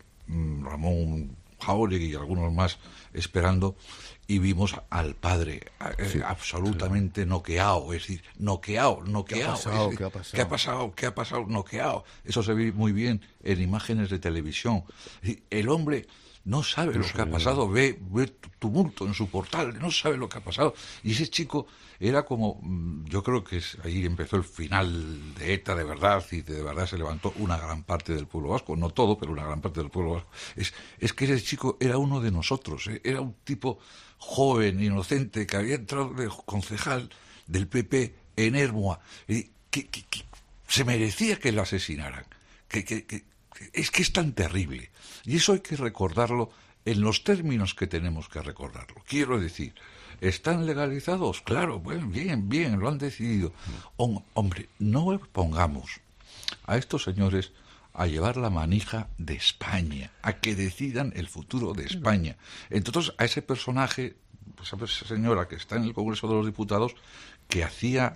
Ramón Jáuregui y algunos más esperando y vimos al padre eh, sí, absolutamente sí. noqueado, es decir, noqueado, noqueado. ¿Qué ha pasado? Es decir, ¿Qué ha pasado? ¿Qué ha pasado? ¿Qué ha pasado? Noqueado. Eso se ve muy bien en imágenes de televisión. Es decir, el hombre no sabe lo que ha pasado, ve, ve tumulto en su portal, no sabe lo que ha pasado. Y ese chico era como, yo creo que es, ahí empezó el final de ETA de verdad, y de verdad se levantó una gran parte del pueblo vasco, no todo, pero una gran parte del pueblo vasco. Es, es que ese chico era uno de nosotros, ¿eh? Era un tipo joven, inocente, que había entrado de concejal del P P en Ermua, y que, que, que se merecía que lo asesinaran, que, que, que es que es tan terrible. Y eso hay que recordarlo en los términos que tenemos que recordarlo. Quiero decir, ¿están legalizados? Claro, bueno, bien, bien, lo han decidido. Hom- hombre, no pongamos a estos señores a llevar la manija de España, a que decidan el futuro de España. Entonces, a ese personaje, esa señora que está en el Congreso de los Diputados, que hacía...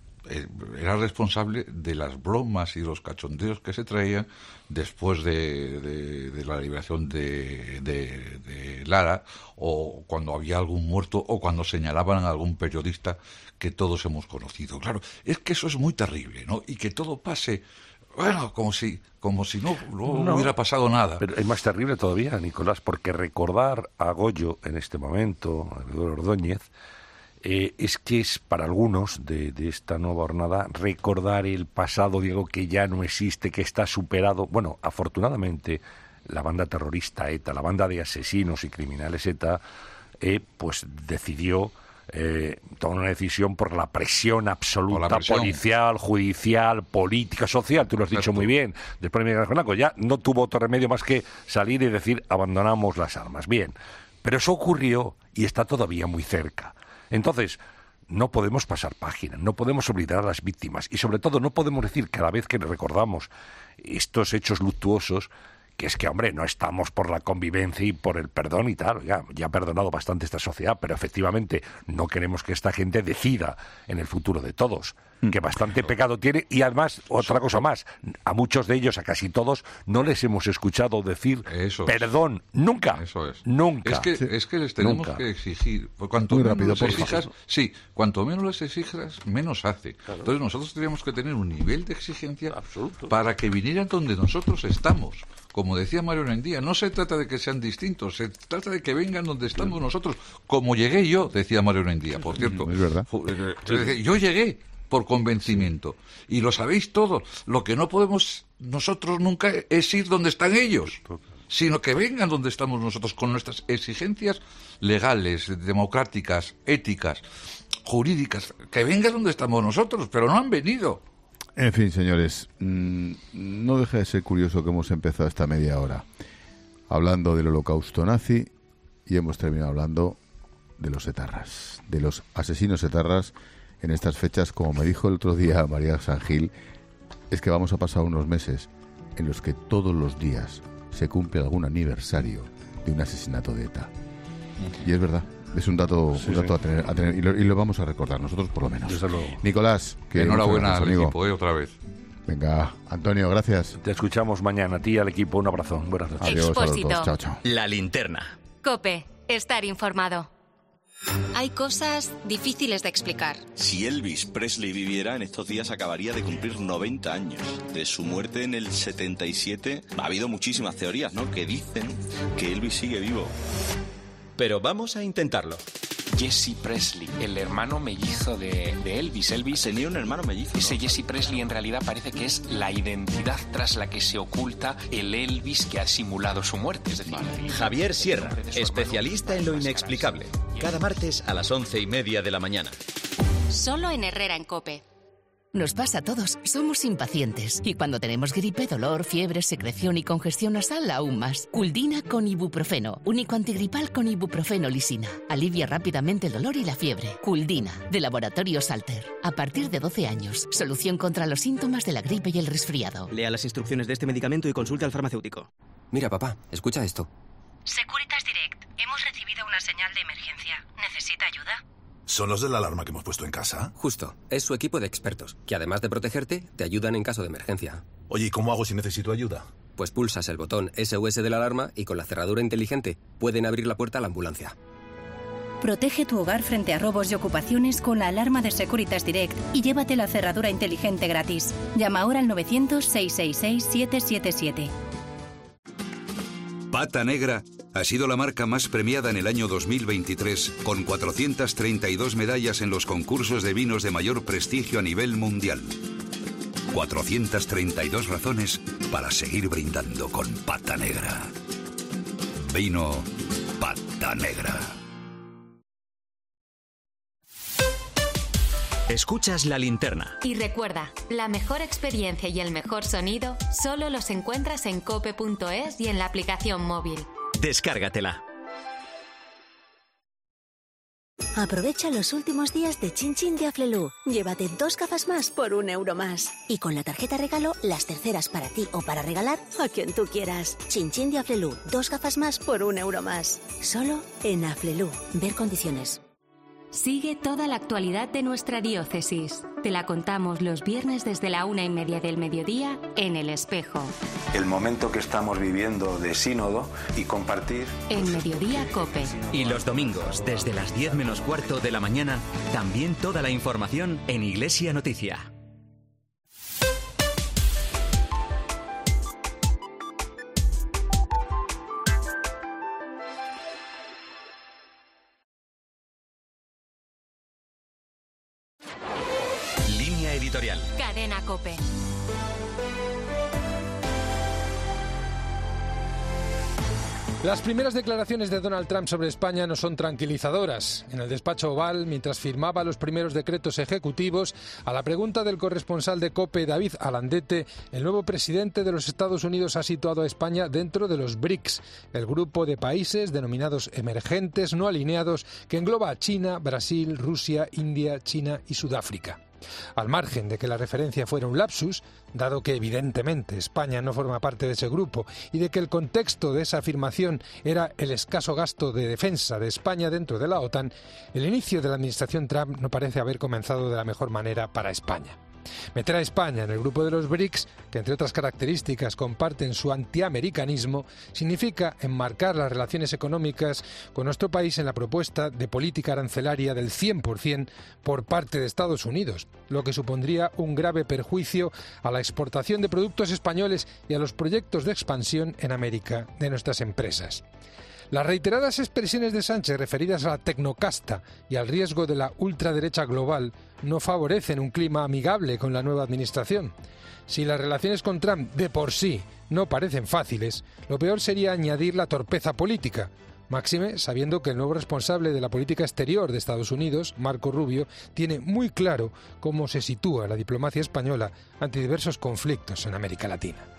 era responsable de las bromas y los cachondeos que se traían después de, de, de la liberación de, de, de Lara, o cuando había algún muerto, o cuando señalaban a algún periodista que todos hemos conocido. Claro, es que eso es muy terrible, ¿no? Y que todo pase, bueno, como si, como si no, no, no hubiera pasado nada. Pero es más terrible todavía, Nicolás, porque recordar a Goyo en este momento, a Gregorio Ordóñez, Eh, es que es para algunos de, de esta nueva jornada recordar el pasado, Diego, que ya no existe, que está superado. Bueno, afortunadamente la banda terrorista ETA, la banda de asesinos y criminales ETA, eh, pues decidió eh, tomar una decisión por la presión absoluta, la presión. policial, judicial, política, social, tú lo has dicho muy bien, después de Miguel Ángel Blanco, ya no tuvo otro remedio más que salir y decir abandonamos las armas. Bien, pero eso ocurrió y está todavía muy cerca. Entonces, no podemos pasar página, no podemos olvidar a las víctimas y sobre todo no podemos decir cada vez que recordamos estos hechos luctuosos que es que, hombre, no estamos por la convivencia y por el perdón y tal, ya, ya ha perdonado bastante esta sociedad, pero efectivamente no queremos que esta gente decida en el futuro de todos, que bastante pecado tiene, y además, otra cosa más, a muchos de ellos, a casi todos, no les hemos escuchado decir Eso perdón, es. nunca, Eso es. nunca. Es que, Sí. es que les tenemos Nunca. que exigir, pues cuanto Muy menos rápido, les por exijas, favor. sí, cuanto menos les exijas, menos hace. Entonces nosotros tenemos que tener un nivel de exigencia Absoluto. para que vinieran donde nosotros estamos. Como decía Mario Orendia, no se trata de que sean distintos, se trata de que vengan donde estamos nosotros. Como llegué yo, decía Mario Orendia, por cierto. Es verdad. Yo llegué por convencimiento. Y lo sabéis todos. Lo que no podemos nosotros nunca es ir donde están ellos, sino que vengan donde estamos nosotros con nuestras exigencias legales, democráticas, éticas, jurídicas. Que vengan donde estamos nosotros, pero no han venido. En fin, señores, mmm, no deja de ser curioso que hemos empezado esta media hora hablando del holocausto nazi y hemos terminado hablando de los etarras, de los asesinos etarras en estas fechas. Como me dijo el otro día María San Gil, es que vamos a pasar unos meses en los que todos los días se cumple algún aniversario de un asesinato de ETA. Y es verdad. Es un dato, Sí, un dato sí. a tener, a tener y, lo, y lo vamos a recordar nosotros por lo menos. Nicolás, que enhorabuena muchas al gracias, equipo, eh, otra vez. Venga, Antonio, gracias. Te escuchamos mañana, a ti y al equipo. Un abrazo. Buenas noches. Adiós a los Expósito. dos. Chao, chao. La linterna. COPE. Estar informado. Hay cosas difíciles de explicar. Si Elvis Presley viviera, en estos días acabaría de cumplir noventa años. De su muerte en el setenta y siete ha habido muchísimas teorías, ¿no?, que dicen que Elvis sigue vivo. Pero vamos a intentarlo. Jesse Presley, el hermano mellizo de, de Elvis. Elvis tenía un hermano mellizo. Ese ¿no? Jesse Presley en realidad parece que es la identidad tras la que se oculta el Elvis que ha simulado su muerte. Es decir, Javier Sierra, especialista en lo inexplicable. Cada martes a las once y media de la mañana. Solo en Herrera en COPE. Nos pasa a todos, somos impacientes. Y cuando tenemos gripe, dolor, fiebre, secreción y congestión nasal, aún más. Culdina con ibuprofeno, único antigripal con ibuprofeno lisina. Alivia rápidamente el dolor y la fiebre. Culdina, de Laboratorio Salter. A partir de doce años, solución contra los síntomas de la gripe y el resfriado. Lea las instrucciones de este medicamento y consulte al farmacéutico. Mira, papá, escucha esto. Securitas Direct, hemos recibido una señal de emergencia. ¿Necesita ayuda? ¿Son los de la alarma que hemos puesto en casa? Justo, es su equipo de expertos, que además de protegerte, te ayudan en caso de emergencia. Oye, ¿y cómo hago si necesito ayuda? Pues pulsas el botón S O S de la alarma y con la cerradura inteligente pueden abrir la puerta a la ambulancia. Protege tu hogar frente a robos y ocupaciones con la alarma de Securitas Direct y llévate la cerradura inteligente gratis. Llama ahora al novecientos, seiscientos sesenta y seis, siete siete siete. Pata Negra ha sido la marca más premiada en el año dos mil veintitrés, con cuatrocientas treinta y dos medallas en los concursos de vinos de mayor prestigio a nivel mundial. cuatrocientas treinta y dos razones para seguir brindando con Pata Negra. Vino Pata Negra. Escuchas La Linterna. Y recuerda, la mejor experiencia y el mejor sonido solo los encuentras en cope punto es y en la aplicación móvil. Descárgatela. Aprovecha los últimos días de Chin Chin de Aflelu. Llévate dos gafas más por un euro más. Y con la tarjeta regalo, las terceras para ti o para regalar a quien tú quieras. Chin Chin de Aflelu. Dos gafas más por un euro más. Solo en Aflelu. Ver condiciones. Sigue toda la actualidad de nuestra diócesis. Te la contamos los viernes desde la una y media del mediodía en El Espejo. El momento que estamos viviendo de sínodo y compartir. En Mediodía Cope. Y los domingos, desde las diez menos cuarto de la mañana, también toda la información en Iglesia Noticia. Línea editorial. Cadena Cope. Las primeras declaraciones de Donald Trump sobre España no son tranquilizadoras. En el despacho Oval, mientras firmaba los primeros decretos ejecutivos, a la pregunta del corresponsal de COPE, David Alandete, el nuevo presidente de los Estados Unidos ha situado a España dentro de los BRICS, el grupo de países denominados emergentes no alineados que engloba a China, Brasil, Rusia, India, China y Sudáfrica. Al margen de que la referencia fuera un lapsus, dado que evidentemente España no forma parte de ese grupo y de que el contexto de esa afirmación era el escaso gasto de defensa de España dentro de la OTAN, el inicio de la administración Trump no parece haber comenzado de la mejor manera para España. Meter a España en el grupo de los BRICS, que entre otras características comparten su antiamericanismo, significa enmarcar las relaciones económicas con nuestro país en la propuesta de política arancelaria del cien por ciento por parte de Estados Unidos, lo que supondría un grave perjuicio a la exportación de productos españoles y a los proyectos de expansión en América de nuestras empresas. Las reiteradas expresiones de Sánchez referidas a la tecnocasta y al riesgo de la ultraderecha global no favorecen un clima amigable con la nueva administración. Si las relaciones con Trump de por sí no parecen fáciles, lo peor sería añadir la torpeza política, máxime sabiendo que el nuevo responsable de la política exterior de Estados Unidos, Marco Rubio, tiene muy claro cómo se sitúa la diplomacia española ante diversos conflictos en América Latina.